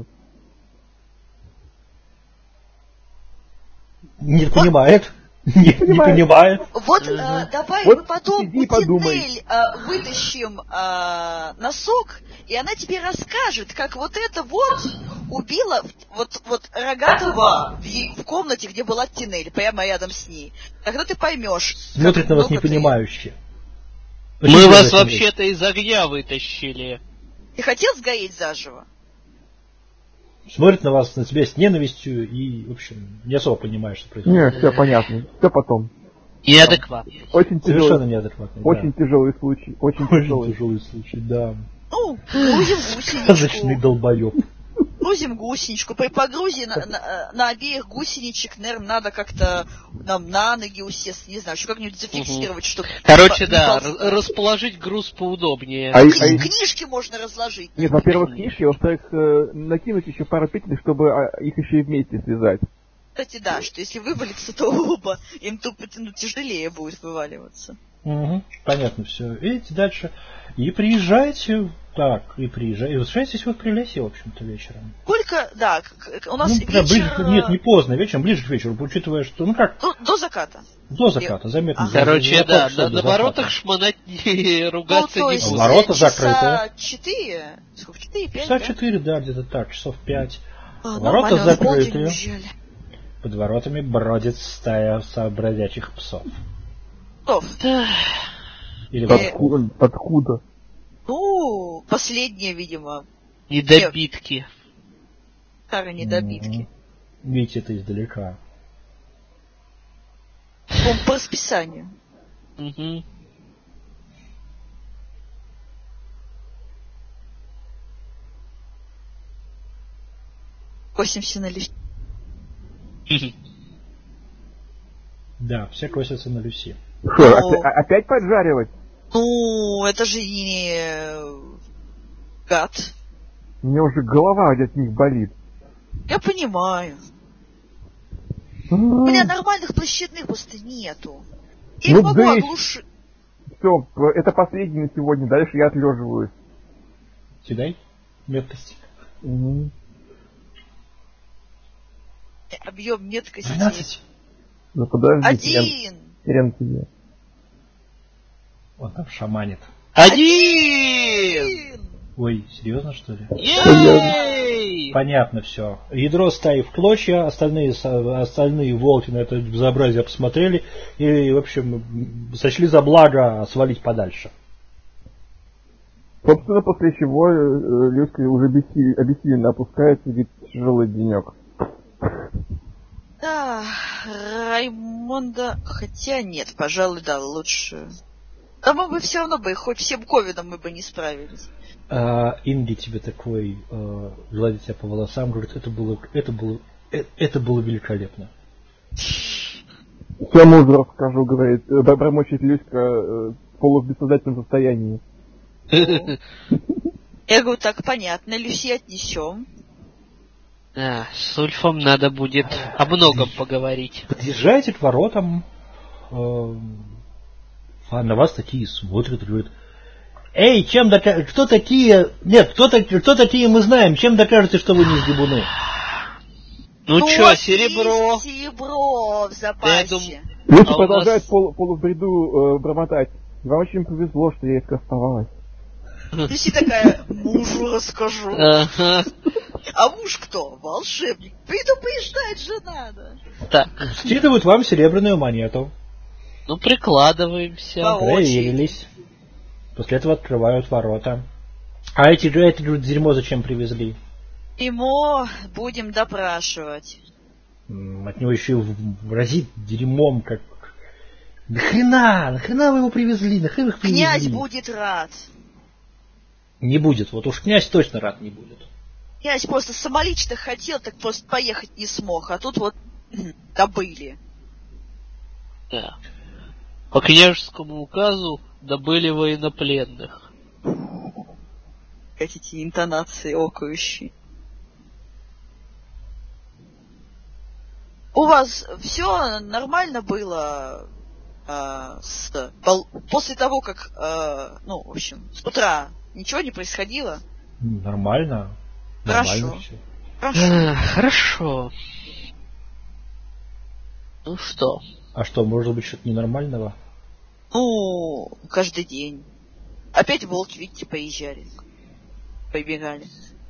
Не понимает. Не, не понимает. понимает. Вот э, давай Вот мы потом сиди у и подумай. Тинель э, вытащим э, носок, и она тебе расскажет, как вот это вот убила вот, вот Рогатого в, е- в комнате, где была Тинель, прямо рядом с ней. Тогда ты поймешь. Смотрит как на вас много ты- непонимающе. Мы Очень вас интересно. вообще-то из огня вытащили. Ты хотел сгореть заживо? Смотрит на вас, на тебя с ненавистью и, в общем, не особо понимает, что происходит. Нет, все понятно. Все потом. Неадекватно. Очень Совершенно тяжелый, неадекватный. очень тяжелый случай. Очень, да. Очень тяжелый. тяжелый случай, да. Ну, грузим Сказочный гусеничку. долбоеб. Грузим гусеничку. При погрузе на, на, на обеих гусеничек, наверное, надо как-то нам на ноги усесть, не знаю, еще как-нибудь зафиксировать, чтобы... Короче, да, р- расположить груз поудобнее. А и- Кни- а и- Книжки можно разложить. Нет, во-первых, книжки, во-вторых, э, накинуть еще пару петель, чтобы а, их еще и вместе связать. Кстати, да, что если вывалится, то оба. Им тупо ну, тяжелее будет вываливаться. Угу, понятно все. Видите, дальше. И приезжаете, так, и приезжаете. И возвращаетесь вы в Прилесье, в общем-то, вечером. Сколько, да, к- к- у нас Ну, прям вечер... ближе к- нет, не поздно, вечером, ближе к вечеру, учитывая, что, ну как, До, до заката. до заката, заметно. Ага. за- Короче, за- да, за- на, до на заката. воротах шмонать не Ну, ругаться то не есть буду. Ворота часа закрыты. четыре, сколько, четыре, пять, Часа да? четыре, да, где-то так, часов пять. А, Ворота нормально, в полдень закрыты. уезжали. Под воротами бродит стая бродячих псов. Стоп. Или Э, вот Откуда? Откуда? Ну, последнее, видимо, Недобитки. старые недобитки. видите это издалека. По, по расписанию. Мгм. Косимся на лист. Да, все косятся на Люси. Что, опять, опять поджаривать? Ну, это же не гад. У меня уже голова от них болит. Я понимаю. У меня нормальных площадных просто нету. Я Ну их могу да и- оглушить. Все, это последний на сегодня, дальше я отлеживаюсь. Кидай меткость. Угу. Объем меткости. двенадцать. Ну подожди, Один. хрен тебе. Он там шаманит. Один! Ой, серьезно, что ли? Ей! Понятно все. Ядро стаи в клочья, остальные, со- остальные волки на это безобразие посмотрели и, в общем, сочли за благо свалить подальше. Собственно, после чего э, Люська уже бессиль- обессиленно опускается, ведь тяжелый денек. Да, Раймонда... Хотя нет, пожалуй, да, лучше... Да мы бы все равно бы, хоть всем ковидом мы бы не справились. А Инги тебе такой э, гладит тебя по волосам, говорит, это было, это было, э, это было великолепно. Все мудро скажу, говорит, э, бормочет Люська э, в полубессознательном состоянии. Я говорю, так, понятно, Люси отнесем. Да, с Ульфом надо будет о многом поговорить. Подъезжаете к воротам, э, а на вас такие смотрят, говорят, эй, чем докажете, кто такие, нет, кто, так- кто такие мы знаем, чем докажете, что вы не сгибуны? Ну вот чё, есть серебро? серебро в запасе. дум- Люська А у продолжает нас- в полу- полубреду э, бормотать. Вам очень повезло, что я их оставалась. Люси такая, мужу расскажу. Ага. А муж кто? Волшебник. Предупреждать же надо. Так, Скидывают вам серебряную монету. ну прикладываемся. По Проверились. После этого открывают ворота. А эти, эти говорят, дерьмо зачем привезли? Ему будем допрашивать. М, От него еще и разит дерьмом, как... Нахрена? Нахрена вы его привезли? Нахрена вы их привезли? Князь будет рад. Не будет. Вот уж князь точно рад не будет. Князь просто самолично хотел, так просто поехать не смог. А тут вот добыли. Да. По княжескому указу добыли военнопленных. Эти интонации окающие. У вас все нормально было а, с, пол- после того, как, а, ну, в общем, с утра ничего не происходило? М, Нормально. Хорошо. Нормально все. Хорошо. А, хорошо. Ну что? А что, может быть, что-то ненормального? Ну, каждый день. Опять волки, видите, поезжали. Побегали.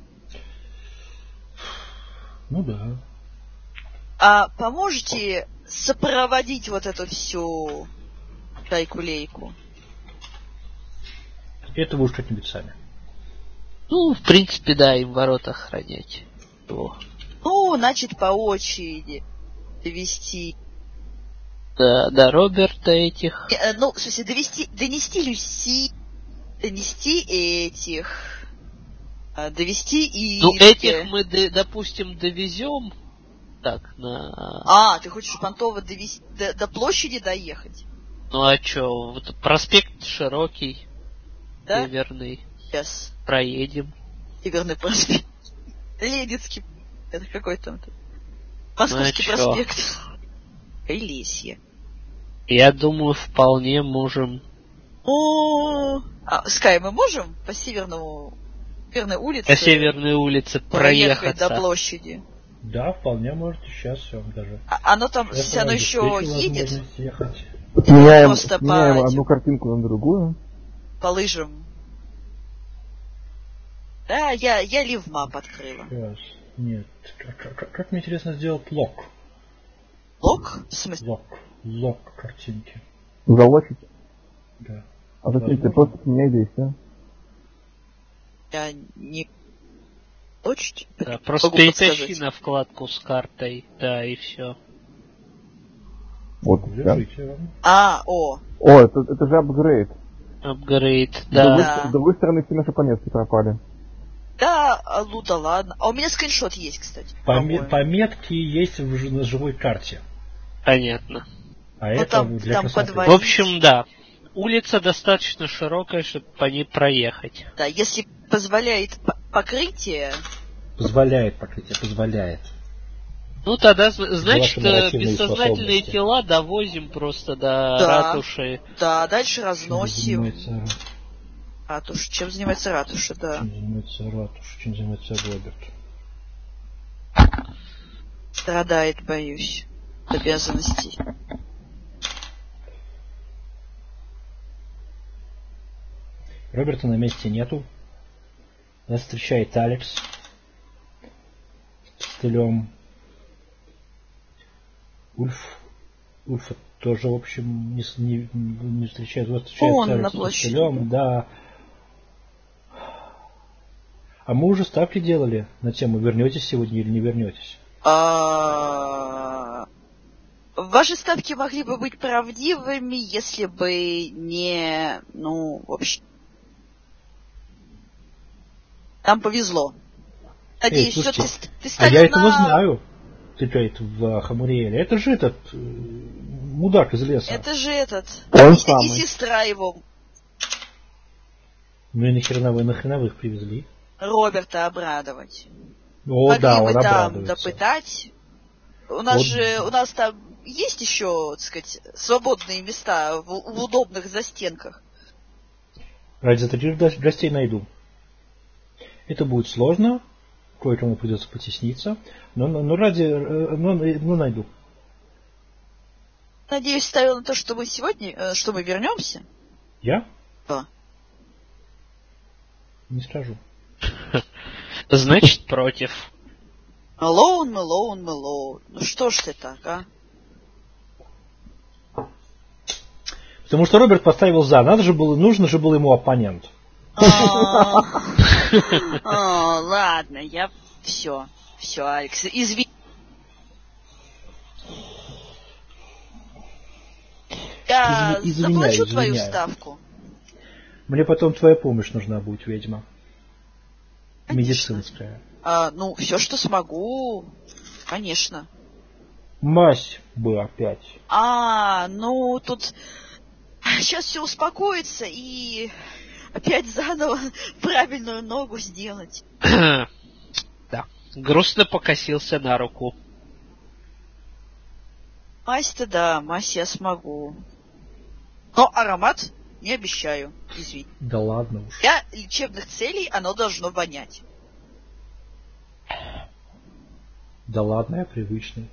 Ну да. А поможете сопроводить вот эту всю шайку-лейку? Это вы уж как-нибудь сами. Ну, в принципе, да, им ворота охранять. О. Ну, значит, по очереди довести. Да, до Роберта этих. Э, Ну, в смысле, довести, донести Люси, донести этих, а, довести и... Ну, этих мы, д- допустим, довезем. Так, на... А, ты хочешь понтово довести, до, до площади доехать? Ну а чё, вот проспект широкий, Да? северный. Сейчас. Проедем. Северный проспект. Ленинский. Это какой там? Московский Ну, а чё? проспект. Прилесье. Я думаю, вполне можем. О, а, Скай, мы можем по северному, северной улице По северной улице проехать проехаться. до площади? Да, вполне можете сейчас все даже. А, оно там, Я если оно еще обеспечу едет возможность ехать. Меняем, просто по меняем этим. одну картинку на другую. по лыжам. Да, я, я ливмап открыла. Сейчас. Нет. Как, как- как мне интересно сделать лог? Лог? В смысле? Лог. Лог картинки. Залочить. Да. А зачем тебе? Возможно. Просто поменяй здесь, да? Я не... Точно? Да, просто Могу перетащи подсказать. на вкладку с картой, да, и все. Вот, да. Лежите вам. А, о. О, это, это же апгрейд. Апгрейд, Да. да. Вы, Да. да вы стороны все наши пометки пропали. Да, а, ну да ладно. А у меня скриншот есть, кстати. Поме- пометки есть в, ж- на живой карте. Понятно. А Ну, это там- для там красоты. подводить. В общем, да. Улица достаточно широкая, чтобы по ней проехать. Да, если позволяет п- покрытие, Позволяет покрытие, позволяет. Ну тогда, зн- значит, ваши нарративные бессознательные способности. тела довозим просто до Да. ратуши. да, дальше Чем разносим. занимается, Ратуша. Чем занимается ратуша, да. чем занимается ратуша, чем занимается Роберт? Страдает, боюсь, от обязанностей. Роберта на месте нету. Нас встречает Алекс с костылем. Ульф. Ульфа тоже, в общем, не, с- не, не встречает. Вас встречает Он Алекс на с площади. костылем, да. А мы уже ставки делали на тему, вернетесь сегодня или не вернетесь. А, Ваши ставки могли бы быть правдивыми, если бы не... Ну, в общем... Нам повезло. Надеюсь, Эй, что ты, слушайте, ты А станешь я этого на... знаю, теперь в Хамуриэле. Это же этот э, мудак из леса. Это же этот... Он и, самый. и сестра его, Ну и нахрена вы, нахрена вы их привезли? Роберта, обрадовать. О, Могли да, бы он там обрадуется. допытать. У нас Вот. же... У нас там есть еще, так сказать, свободные места в, в удобных застенках. Ради таких гостей найду. Это будет сложно, кое-кому придется потесниться, но, но, но ради, э, но, но найду. Надеюсь, ставил на то, что мы сегодня, э, что мы вернемся. Я? Да. Не скажу. Значит, против. Мэлоун, Мэлоун, Мэлоун. Ну что ж ты так, а? Потому что Роберт поставил за. Надо же было, нужно же был ему оппонент. А, а, Ладно, я... Все, все, Алекс, извини. Я Извини- извиняй, заплачу твою извиняй. ставку. Мне потом твоя помощь нужна будет, ведьма. Конечно. Медицинская. А, ну, все, что смогу, конечно. Мазь бы опять. А, ну, тут сейчас все успокоится и опять заново правильную ногу сделать. Да. Грустно покосился на руку. Мазь-то да, мазь я смогу. Но аромат не обещаю, извини. Да ладно уж. Для лечебных целей оно должно вонять. Да ладно, я привычный.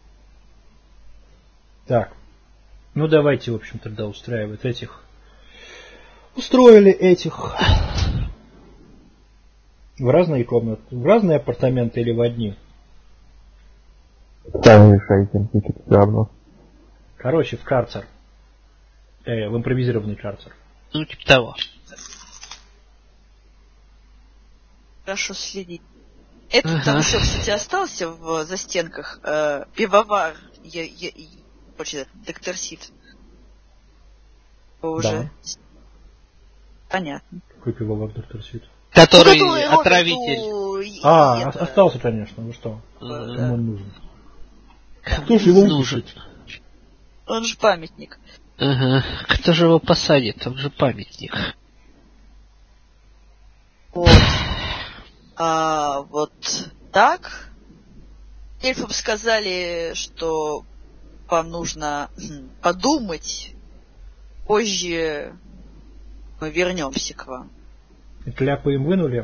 Так. Ну давайте, в общем, тогда устраивать этих. Устроили этих. В разные комнаты. В разные апартаменты или в одни. Сами решайте, мне что-то все равно. Короче, в карцер. Э, в импровизированный карцер. Ну, типа того. Хорошо следить. Этот Ага. там еще, кстати, остался в застенках. Э, пивовар. Я, я, я, короче, доктор Сид. Уже. Понятно. Какой пивовар доктор Свит? Который Ну, который отравитель. Роберту и- А, и о- это, остался, конечно. Вы что? Ага. Кому он нужен? да. Кто же его Нужен. укусит? Он же памятник. Ага. Кто же его посадит? Он же памятник. Вот. А вот так. Эльфам сказали, что вам нужно хм, подумать. Позже мы вернемся к вам. Кляпы им вынули?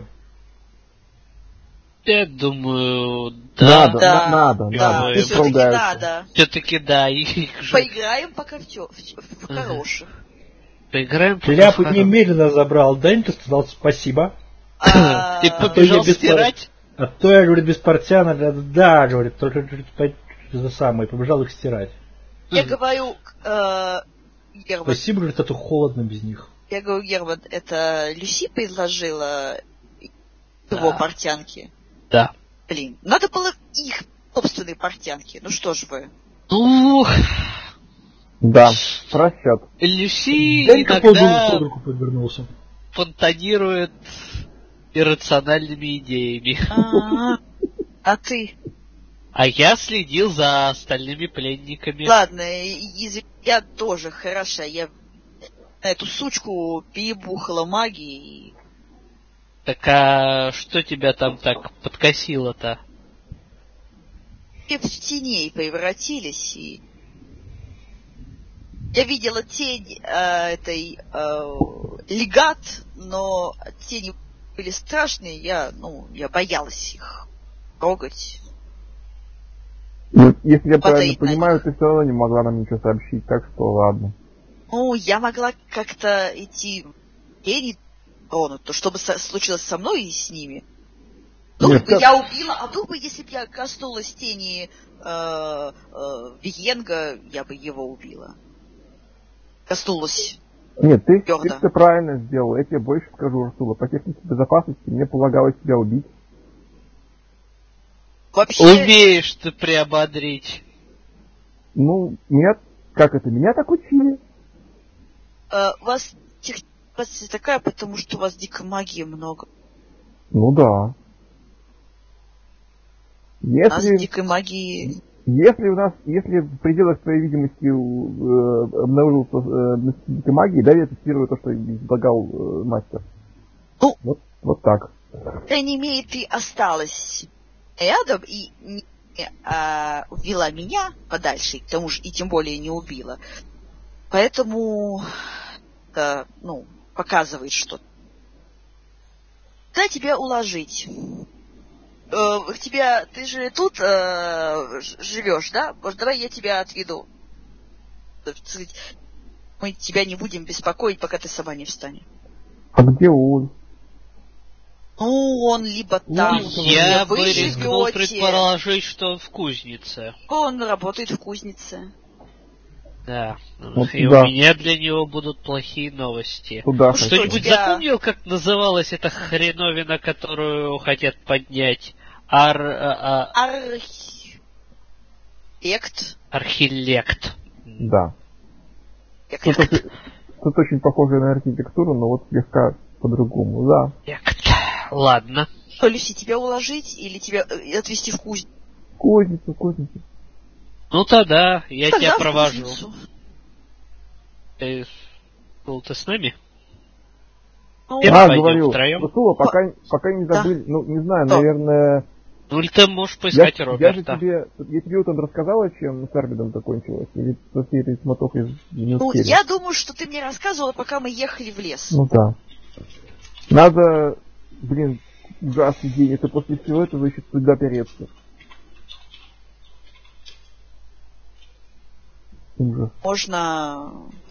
Я думаю, да. Надо, Да, на- надо, да, надо. Ой, Пусть все-таки ругаются. надо. Все-таки да, их же Поиграем пока в, тё- в, тё- в Ага. хороших. поиграем. Кляпы пока- немедленно забрал Дэнни, сказал спасибо. А, Ты А то побежал я без стирать? А то я, говорит, без портяна, да, да, говорит, только говорит, по- это самое, побежал их стирать. Я говорю, э, Герман, Спасибо, говорит, а то холодно без них. я говорю, Герман, это Люси предложила его Да. портянки. Да. Блин, надо было их собственные портянки. Ну что ж вы. Ну, Да, просчет. Люси Дэнни под, иногда под руку подвернулся. фонтанирует иррациональными идеями. А, а ты? А я следил за остальными пленниками. Ладно, из... я тоже хороша. Я эту сучку перебухала магией. Так а что тебя там так подкосило-то? Все в теней превратились, и я видела тень э, этой э, легат, но тени были страшные, я, ну, я боялась их трогать. Ну, если я правильно Потаить на понимаю, них. ты все равно не могла нам ничего сообщить, так что ладно. Ну, я могла как-то идти тени тронуть, то что бы со- случилось со мной и с ними. Ну, Нет, как- я убила, а вдруг бы, если бы я коснулась тени э, э, Виенга, я бы его убила. Коснулась. Нет, ты, ты Твердо. все правильно сделал. Я тебе больше скажу, Урсула. По технике безопасности мне полагалось тебя убить. Вообще, Умеешь ты приободрить. Ну, нет. Как это? Меня так учили? э, у вас техника такая, потому что у вас дикой магии много. Ну да. У нас Если, дикой магии... если у нас, если в пределах твоей видимости э, обнаружился э, носитель дикой магии, да, я тестирую то, что излагал э, мастер. Ну. Вот, вот так. По крайней мере, ты осталась рядом и не а, увела меня подальше, к тому же и тем более не убила. Поэтому, да, ну, показывает что-то. Куда тебя уложить? Э, тебя, ты же тут э, живешь, да? Может, давай я тебя отведу. Мы тебя не будем беспокоить, пока ты сама не встанешь. А где он? Ну, он либо там, Я где бы вы рискнул живете. предположить, что он в кузнице. Он работает в кузнице. Да. Вот И да. у меня для него будут плохие новости. Туда Ну хочу. что, Что-нибудь тебя- запомнил, как называлась эта хреновина, которую хотят поднять? Ар... а- а- Архилект. архилект. Да. Тут, очень- тут очень похоже на архитектуру, но вот слегка по-другому, да. Лект. Ладно. Что, Люси, тебя уложить или тебя э, отвезти в кузницу? Кузница, кузница. Ну тогда я Тогда тебя в провожу. кузницу. Ты, был ты с нами? Ну, Я А, пойдем говорю, втроем. Расула, пока, пока не Да. забыли, ну, не знаю, Что? наверное... Ну или ты можешь Я, поискать я же Роберта. тебе, я тебе утром рассказала, чем с Арбидом закончилось? Или со всей этой суматохой не ну, успели? я думаю, что ты мне рассказывала, пока мы ехали в лес. Ну да. Надо, блин, ужасный день, это после всего этого еще туда переться. Ужас. Можно...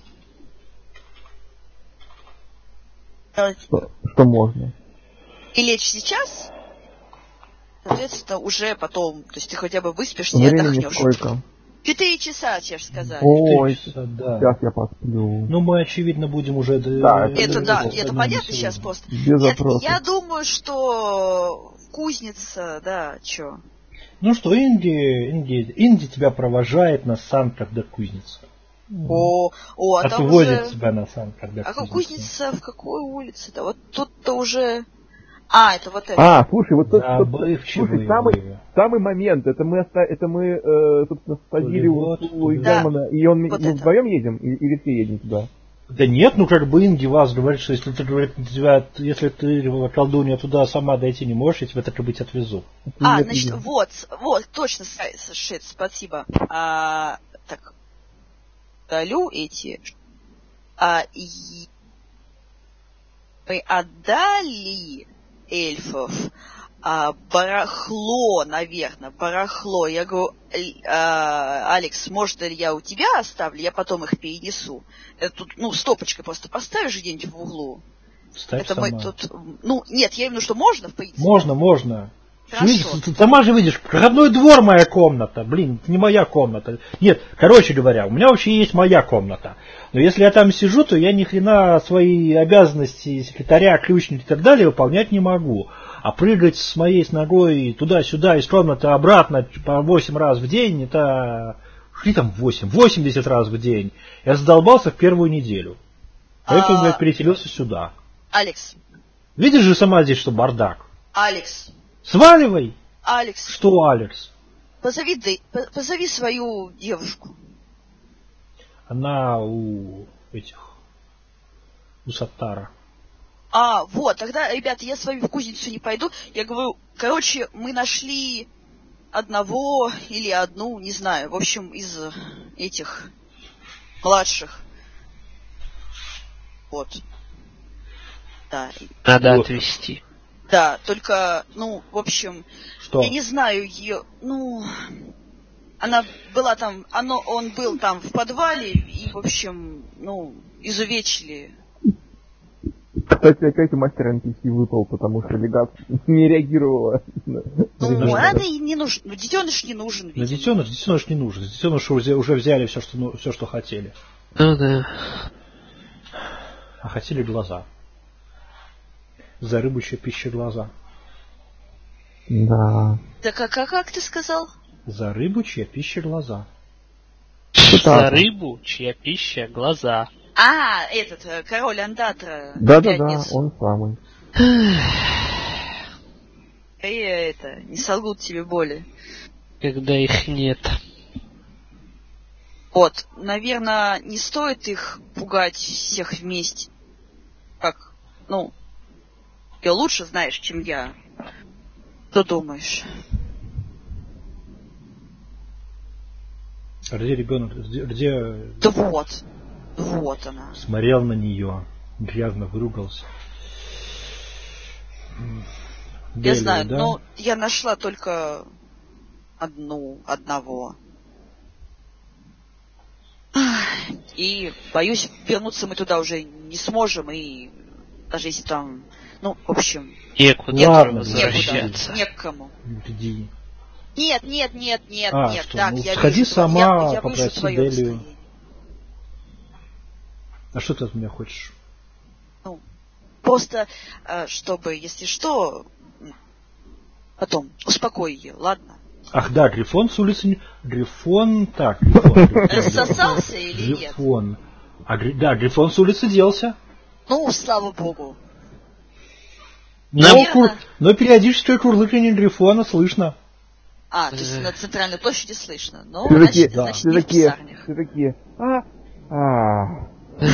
делать- Что, что можно? И лечь сейчас, соответственно, уже потом, то есть ты хотя бы выспишься и Времени отдохнешь. сколько? Четыре часа, тебе же сказали. Ой, Четыре часа, да. сейчас я посплю. Ну, мы, очевидно, будем уже... д- Да, Это Ну, да, ну, это ну, понятно сегодня. сейчас просто. Без Нет, вопросов. я думаю, что кузница, да, чё. Ну что, Инди, Инди, Инди тебя провожает на санках до кузницы. О, о, а там Отвозит уже... тебя на санках до А как кузницы. кузница в какой улице? Да вот тут-то уже... А, это вот это. А, слушай, вот тот, тот- Забывчивые слушай, самый, вы. самый момент, это мы, оста- это мы, э, собственно, садили Вот, Урсулу и да. Германа, и он, Вот мы это. вдвоем едем, или, или все едем туда? Да нет, ну как бы Инди вас говорит, что если ты, говорит, тебя, если ты, колдунья, туда сама дойти не можешь, я тебя так и быть отвезу. А, Нет, значит, нет. вот, вот, точно, Са- Шит, спасибо. А, так, удалю эти. А, и мы отдали эльфов а, барахло, наверное, барахло. Я говорю, «Эль- а, Алекс, можно ли я у тебя оставлю? Я потом их перенесу. Это тут, ну, стопочкой просто поставишь где-нибудь в углу. Ставь Это сама. мы тут, ну, нет, я имею в виду, что можно, в принципе. Можно, можно. Хорошо. Видишь, ты сама же видишь, родной двор моя комната. Блин, это не моя комната. Нет, короче говоря, у меня вообще есть моя комната. Но если я там сижу, то я ни хрена свои обязанности секретаря, ключника и так далее выполнять не могу. А прыгать с моей с ногой туда-сюда, из комнаты обратно по восемь раз в день, это... Шли там восемь, восемьдесят раз в день. Я задолбался в первую неделю. Поэтому А- я переселился сюда. Алекс, Видишь же сама здесь, что бардак. Алекс. Сваливай! Алекс. Что, Алекс? Позови, Дэй- по- позови свою девушку. Она у этих... у Саттара. А, вот, тогда, ребята, я с вами в кузницу не пойду. Я говорю, короче, мы нашли одного или одну, не знаю, в общем, из этих младших. Вот. Да. Надо Вот. отвезти. Да, только, ну, в общем, Что? я не знаю ее, ну, она была там, оно, он был там в подвале, и, в общем, ну, изувечили. Кстати, опять у мастера эн пи си выпал, потому что легат не реагировала. на Ну, ребенка. она и не нужна, ну, детеныш не нужен, На видимо. детеныш, детеныш не нужен. Детеныш уже, уже взяли все что, ну, все, что хотели. Ну да. А хотели глаза. За рыбущая пища глаза. Да. Так, а как, как ты сказал? За рыбу, чья пища глаза. За рыбу, чья пища глаза. А, этот, э, король Андатра. Да-да-да, пятницу. он самый. И это, не солгут тебе боли. Когда их нет. Вот, наверное, не стоит их пугать всех вместе. Как, ну, ты лучше знаешь, чем я. Что думаешь? А где ребенок? Где, где... Да вот, вот она. Смотрел на нее, грязно выругался. Я Делия, знаю, да? но я нашла только одну, одного. И, боюсь, вернуться мы туда уже не сможем, и даже если там, ну, в общем, Некуда Ладно, уже некуда, возвращаться. не к кому. Иди. Нет, нет, нет, нет, А, нет, что, так, ну, я сходи вижу, сама, я, я попроси вижу твое Делию. настроение. А что ты от меня хочешь? Ну, просто, э, чтобы, если что, м, потом успокой ее, ладно? Ах да, Грифон с улицы... не- Грифон... Так, Грифон. Грифон, Рассосался или нет? Грифон. А, Гри- да, Грифон с улицы делся. Ну, слава богу. Но, Наверно. кур... Но периодическое курлыканье Грифона слышно. А, то есть на центральной площади слышно. Ну, Все значит, такие, да. значит, все не в такие, писарнях. все такие, а, а.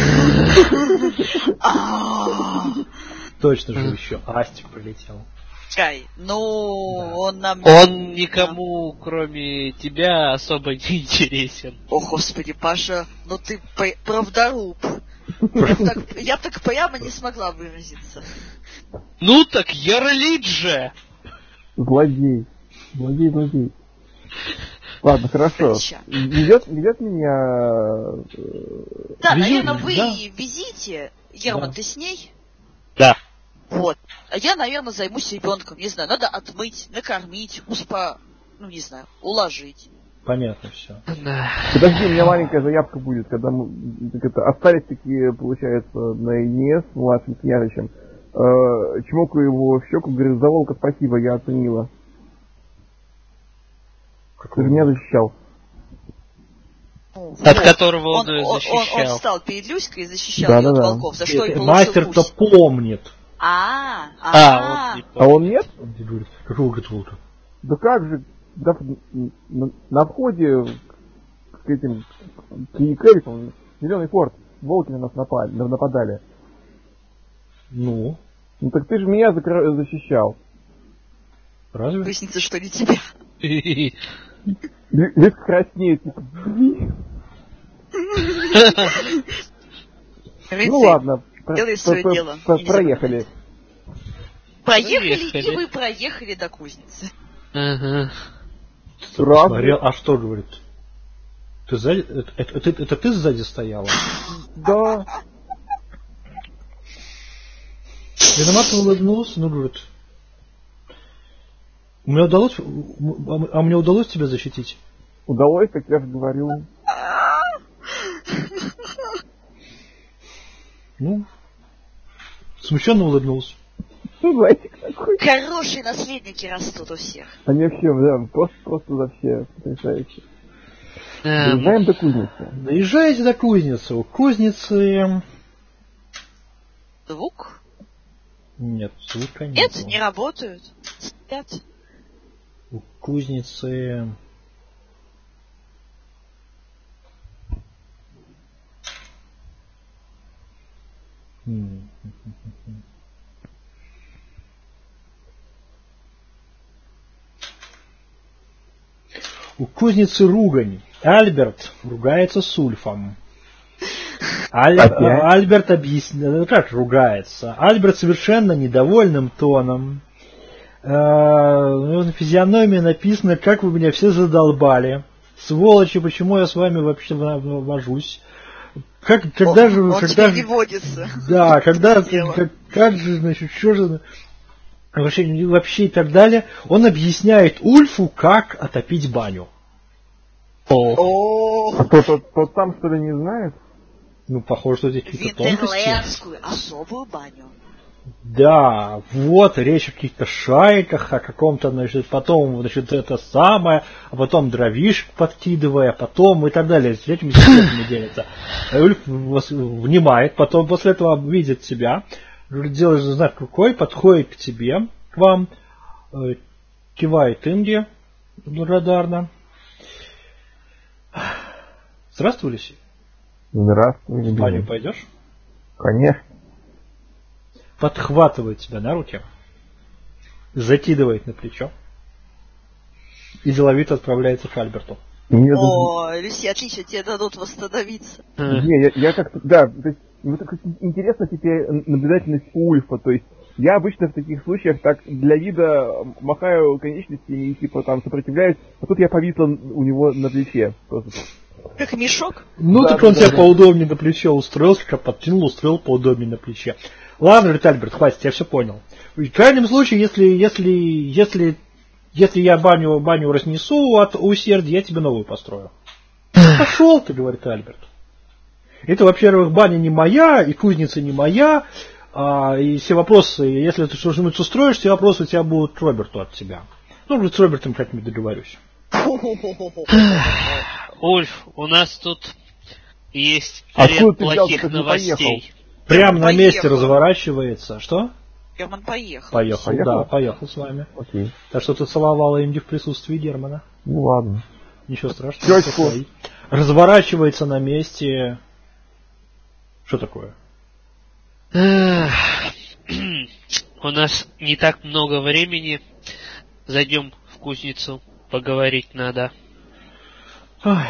А, Точно же еще Астик прилетел. Чай, ну, он нам... Он никому, кроме тебя, особо не интересен. О, господи, Паша, ну ты по- правдоруб. Я б так, я б так прямо не смогла выразиться. Ну так ярлить же! Злодей. Злодей, злодей. Ладно, хорошо. Ща. Ведет, ведет меня... э, Да, Вези- наверное, вы да. везите. Герман, Да. ты с ней? Да. Вот. А я, наверное, займусь ребенком. Не знаю, надо отмыть, накормить, успа... Ну, не знаю, уложить. Понятно все. Да. Подожди, у меня маленькая заявка будет, когда мы так это, остались такие, получается, наедине с младшим княжичем. Э, чмокаю его в щеку, говорю, за волка спасибо, я оценила. Ты же меня защищал. Ну, От вот. которого он, он, её он, он, защищал. он встал перед Люськой и защищал Да, ее да, от да. волков, за что и получил Мастер-то кусь. помнит. А, А, а, он не А помнит. он нет? Он тебе говорит, какого говорит волка? Да как же, да, на, на входе к этим, к Керрикам, Зеленый форт, волки на нас напали, нападали. Ну, Ну так ты же меня закра- защищал. разве? выяснится, что не тебя. Ли- Лицо краснеет, типа, Рыцарь, ну ладно, про- делай про- свое про- дело. про- И не проехали. Проехали, Проехали. и вы проехали до кузницы. Ага. Разве? Смотрел, а что говорит? Ты сзади, это, это- это- это ты сзади стояла? Да. Виновато улыбнулся, ну говорит. Мне удалось, м- а мне удалось тебя защитить? Удалось, как я же говорю. Ну, смущенно улыбнулся. Ну, знаете, какой. Хорошие наследники растут у всех. Они вообще, да, просто, просто вообще потрясающе. Эм, Доезжаем до кузницы. Доезжаете до кузницы. У кузницы Звук? Нет, звука нет. Нет, не работают. Спят. У кузницы... М. У кузницы ругань. Альберт ругается с Ульфом. Аль... Альберт объясняет, ну как ругается? Альберт совершенно недовольным тоном. На физиономии написано: как вы меня все задолбали. Сволочи, почему я с вами вообще вожусь? Как, когда О, же он когда не водится. Да, когда, как, как же, значит, что же, вообще, вообще и так далее. Он объясняет Ульфу, как отопить баню. О, А тот, тот, тот там что ли не знает? Ну, похоже, что здесь какие-то тонкости. Винтерлендскую особую баню. Да, вот речь о каких-то шайках, о каком-то, значит, потом, значит, это самое, а потом дровишек подкидывая, потом и так далее. С этими секретами делится. Ульф внимает, потом после этого видит тебя, делает знак рукой, подходит к тебе, к вам, кивает Инге благодарно. Здравствуй, Люси. Здравствуй. В баню пойдешь? Конечно. Подхватывает тебя на руки, закидывает на плечо и деловито отправляется к Альберту. О, Люси, отлично, тебе дадут восстановиться. Не, я, я как-то, да, то есть, вот так интересно теперь наблюдательность Ульфа, то есть, я обычно в таких случаях так для вида махаю конечностями и типа там сопротивляюсь, а тут я повисла у него на плече. Как мешок? Ну, да, так да, он да, тебя да. поудобнее на плече устроился, как подтянул, устроил поудобнее на плече. Ладно, говорит Альберт, хватит, я все понял. В крайнем случае, если, если, если, если я баню, баню разнесу от усердия, я тебе новую построю. Пошел ты, говорит Альберт. Это, во-первых, баня не моя, и кузница не моя, а, и все вопросы, если ты что-нибудь устроишь, все вопросы у тебя будут к Роберту от тебя. Ну, говорит, с Робертом как-нибудь договорюсь. Ульф, у нас тут есть А ряд плохих новостей. Прямо на месте разворачивается. Что? Герман поехал. Поехал, поехал? да, поехал с вами. Окей. Так что ты целовала Инди в присутствии Германа. Ну ладно. Ничего страшного. Чётко. Разворачивается на месте. Что такое? У нас не так много времени. Зайдем в кузницу. Поговорить надо. Ой.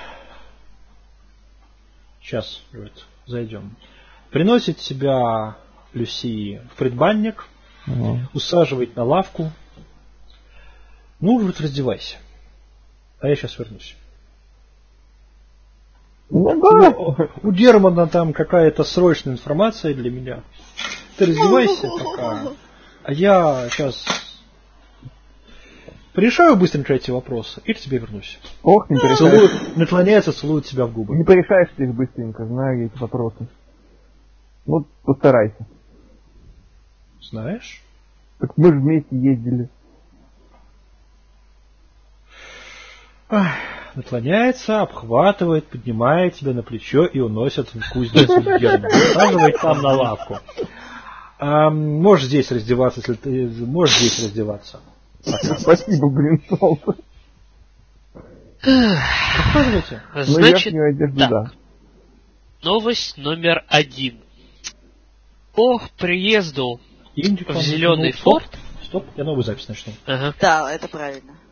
Сейчас, говорит, зайдем. Приносит тебя Люси в предбанник, Угу. усаживает на лавку. Ну, говорит, раздевайся. А я сейчас вернусь. Ну да. У, у Германа там какая-то срочная информация для меня. Ты раздевайся пока. А я сейчас порешаю быстренько эти вопросы и к тебе вернусь. Ох, не порешаешь. Целует, наклоняется, целует тебя в губы. Не порешаешь ты их быстренько, знаю я эти вопросы. Ну, постарайся. Знаешь? Так мы же вместе ездили. Ах, наклоняется, обхватывает, поднимает тебя на плечо и уносит в кузницу Германа. Усаживает там на лавку. А, можешь здесь раздеваться, если ты можешь здесь раздеваться. Пока. Спасибо, блин, солнце. Рассказывайте. Ну, Значит, верхнюю одежду, так. да. Новость номер один. По приезду Индик, в зеленый ну, стоп, форт. Стоп, я новую запись начну. Ага. Да, это правильно.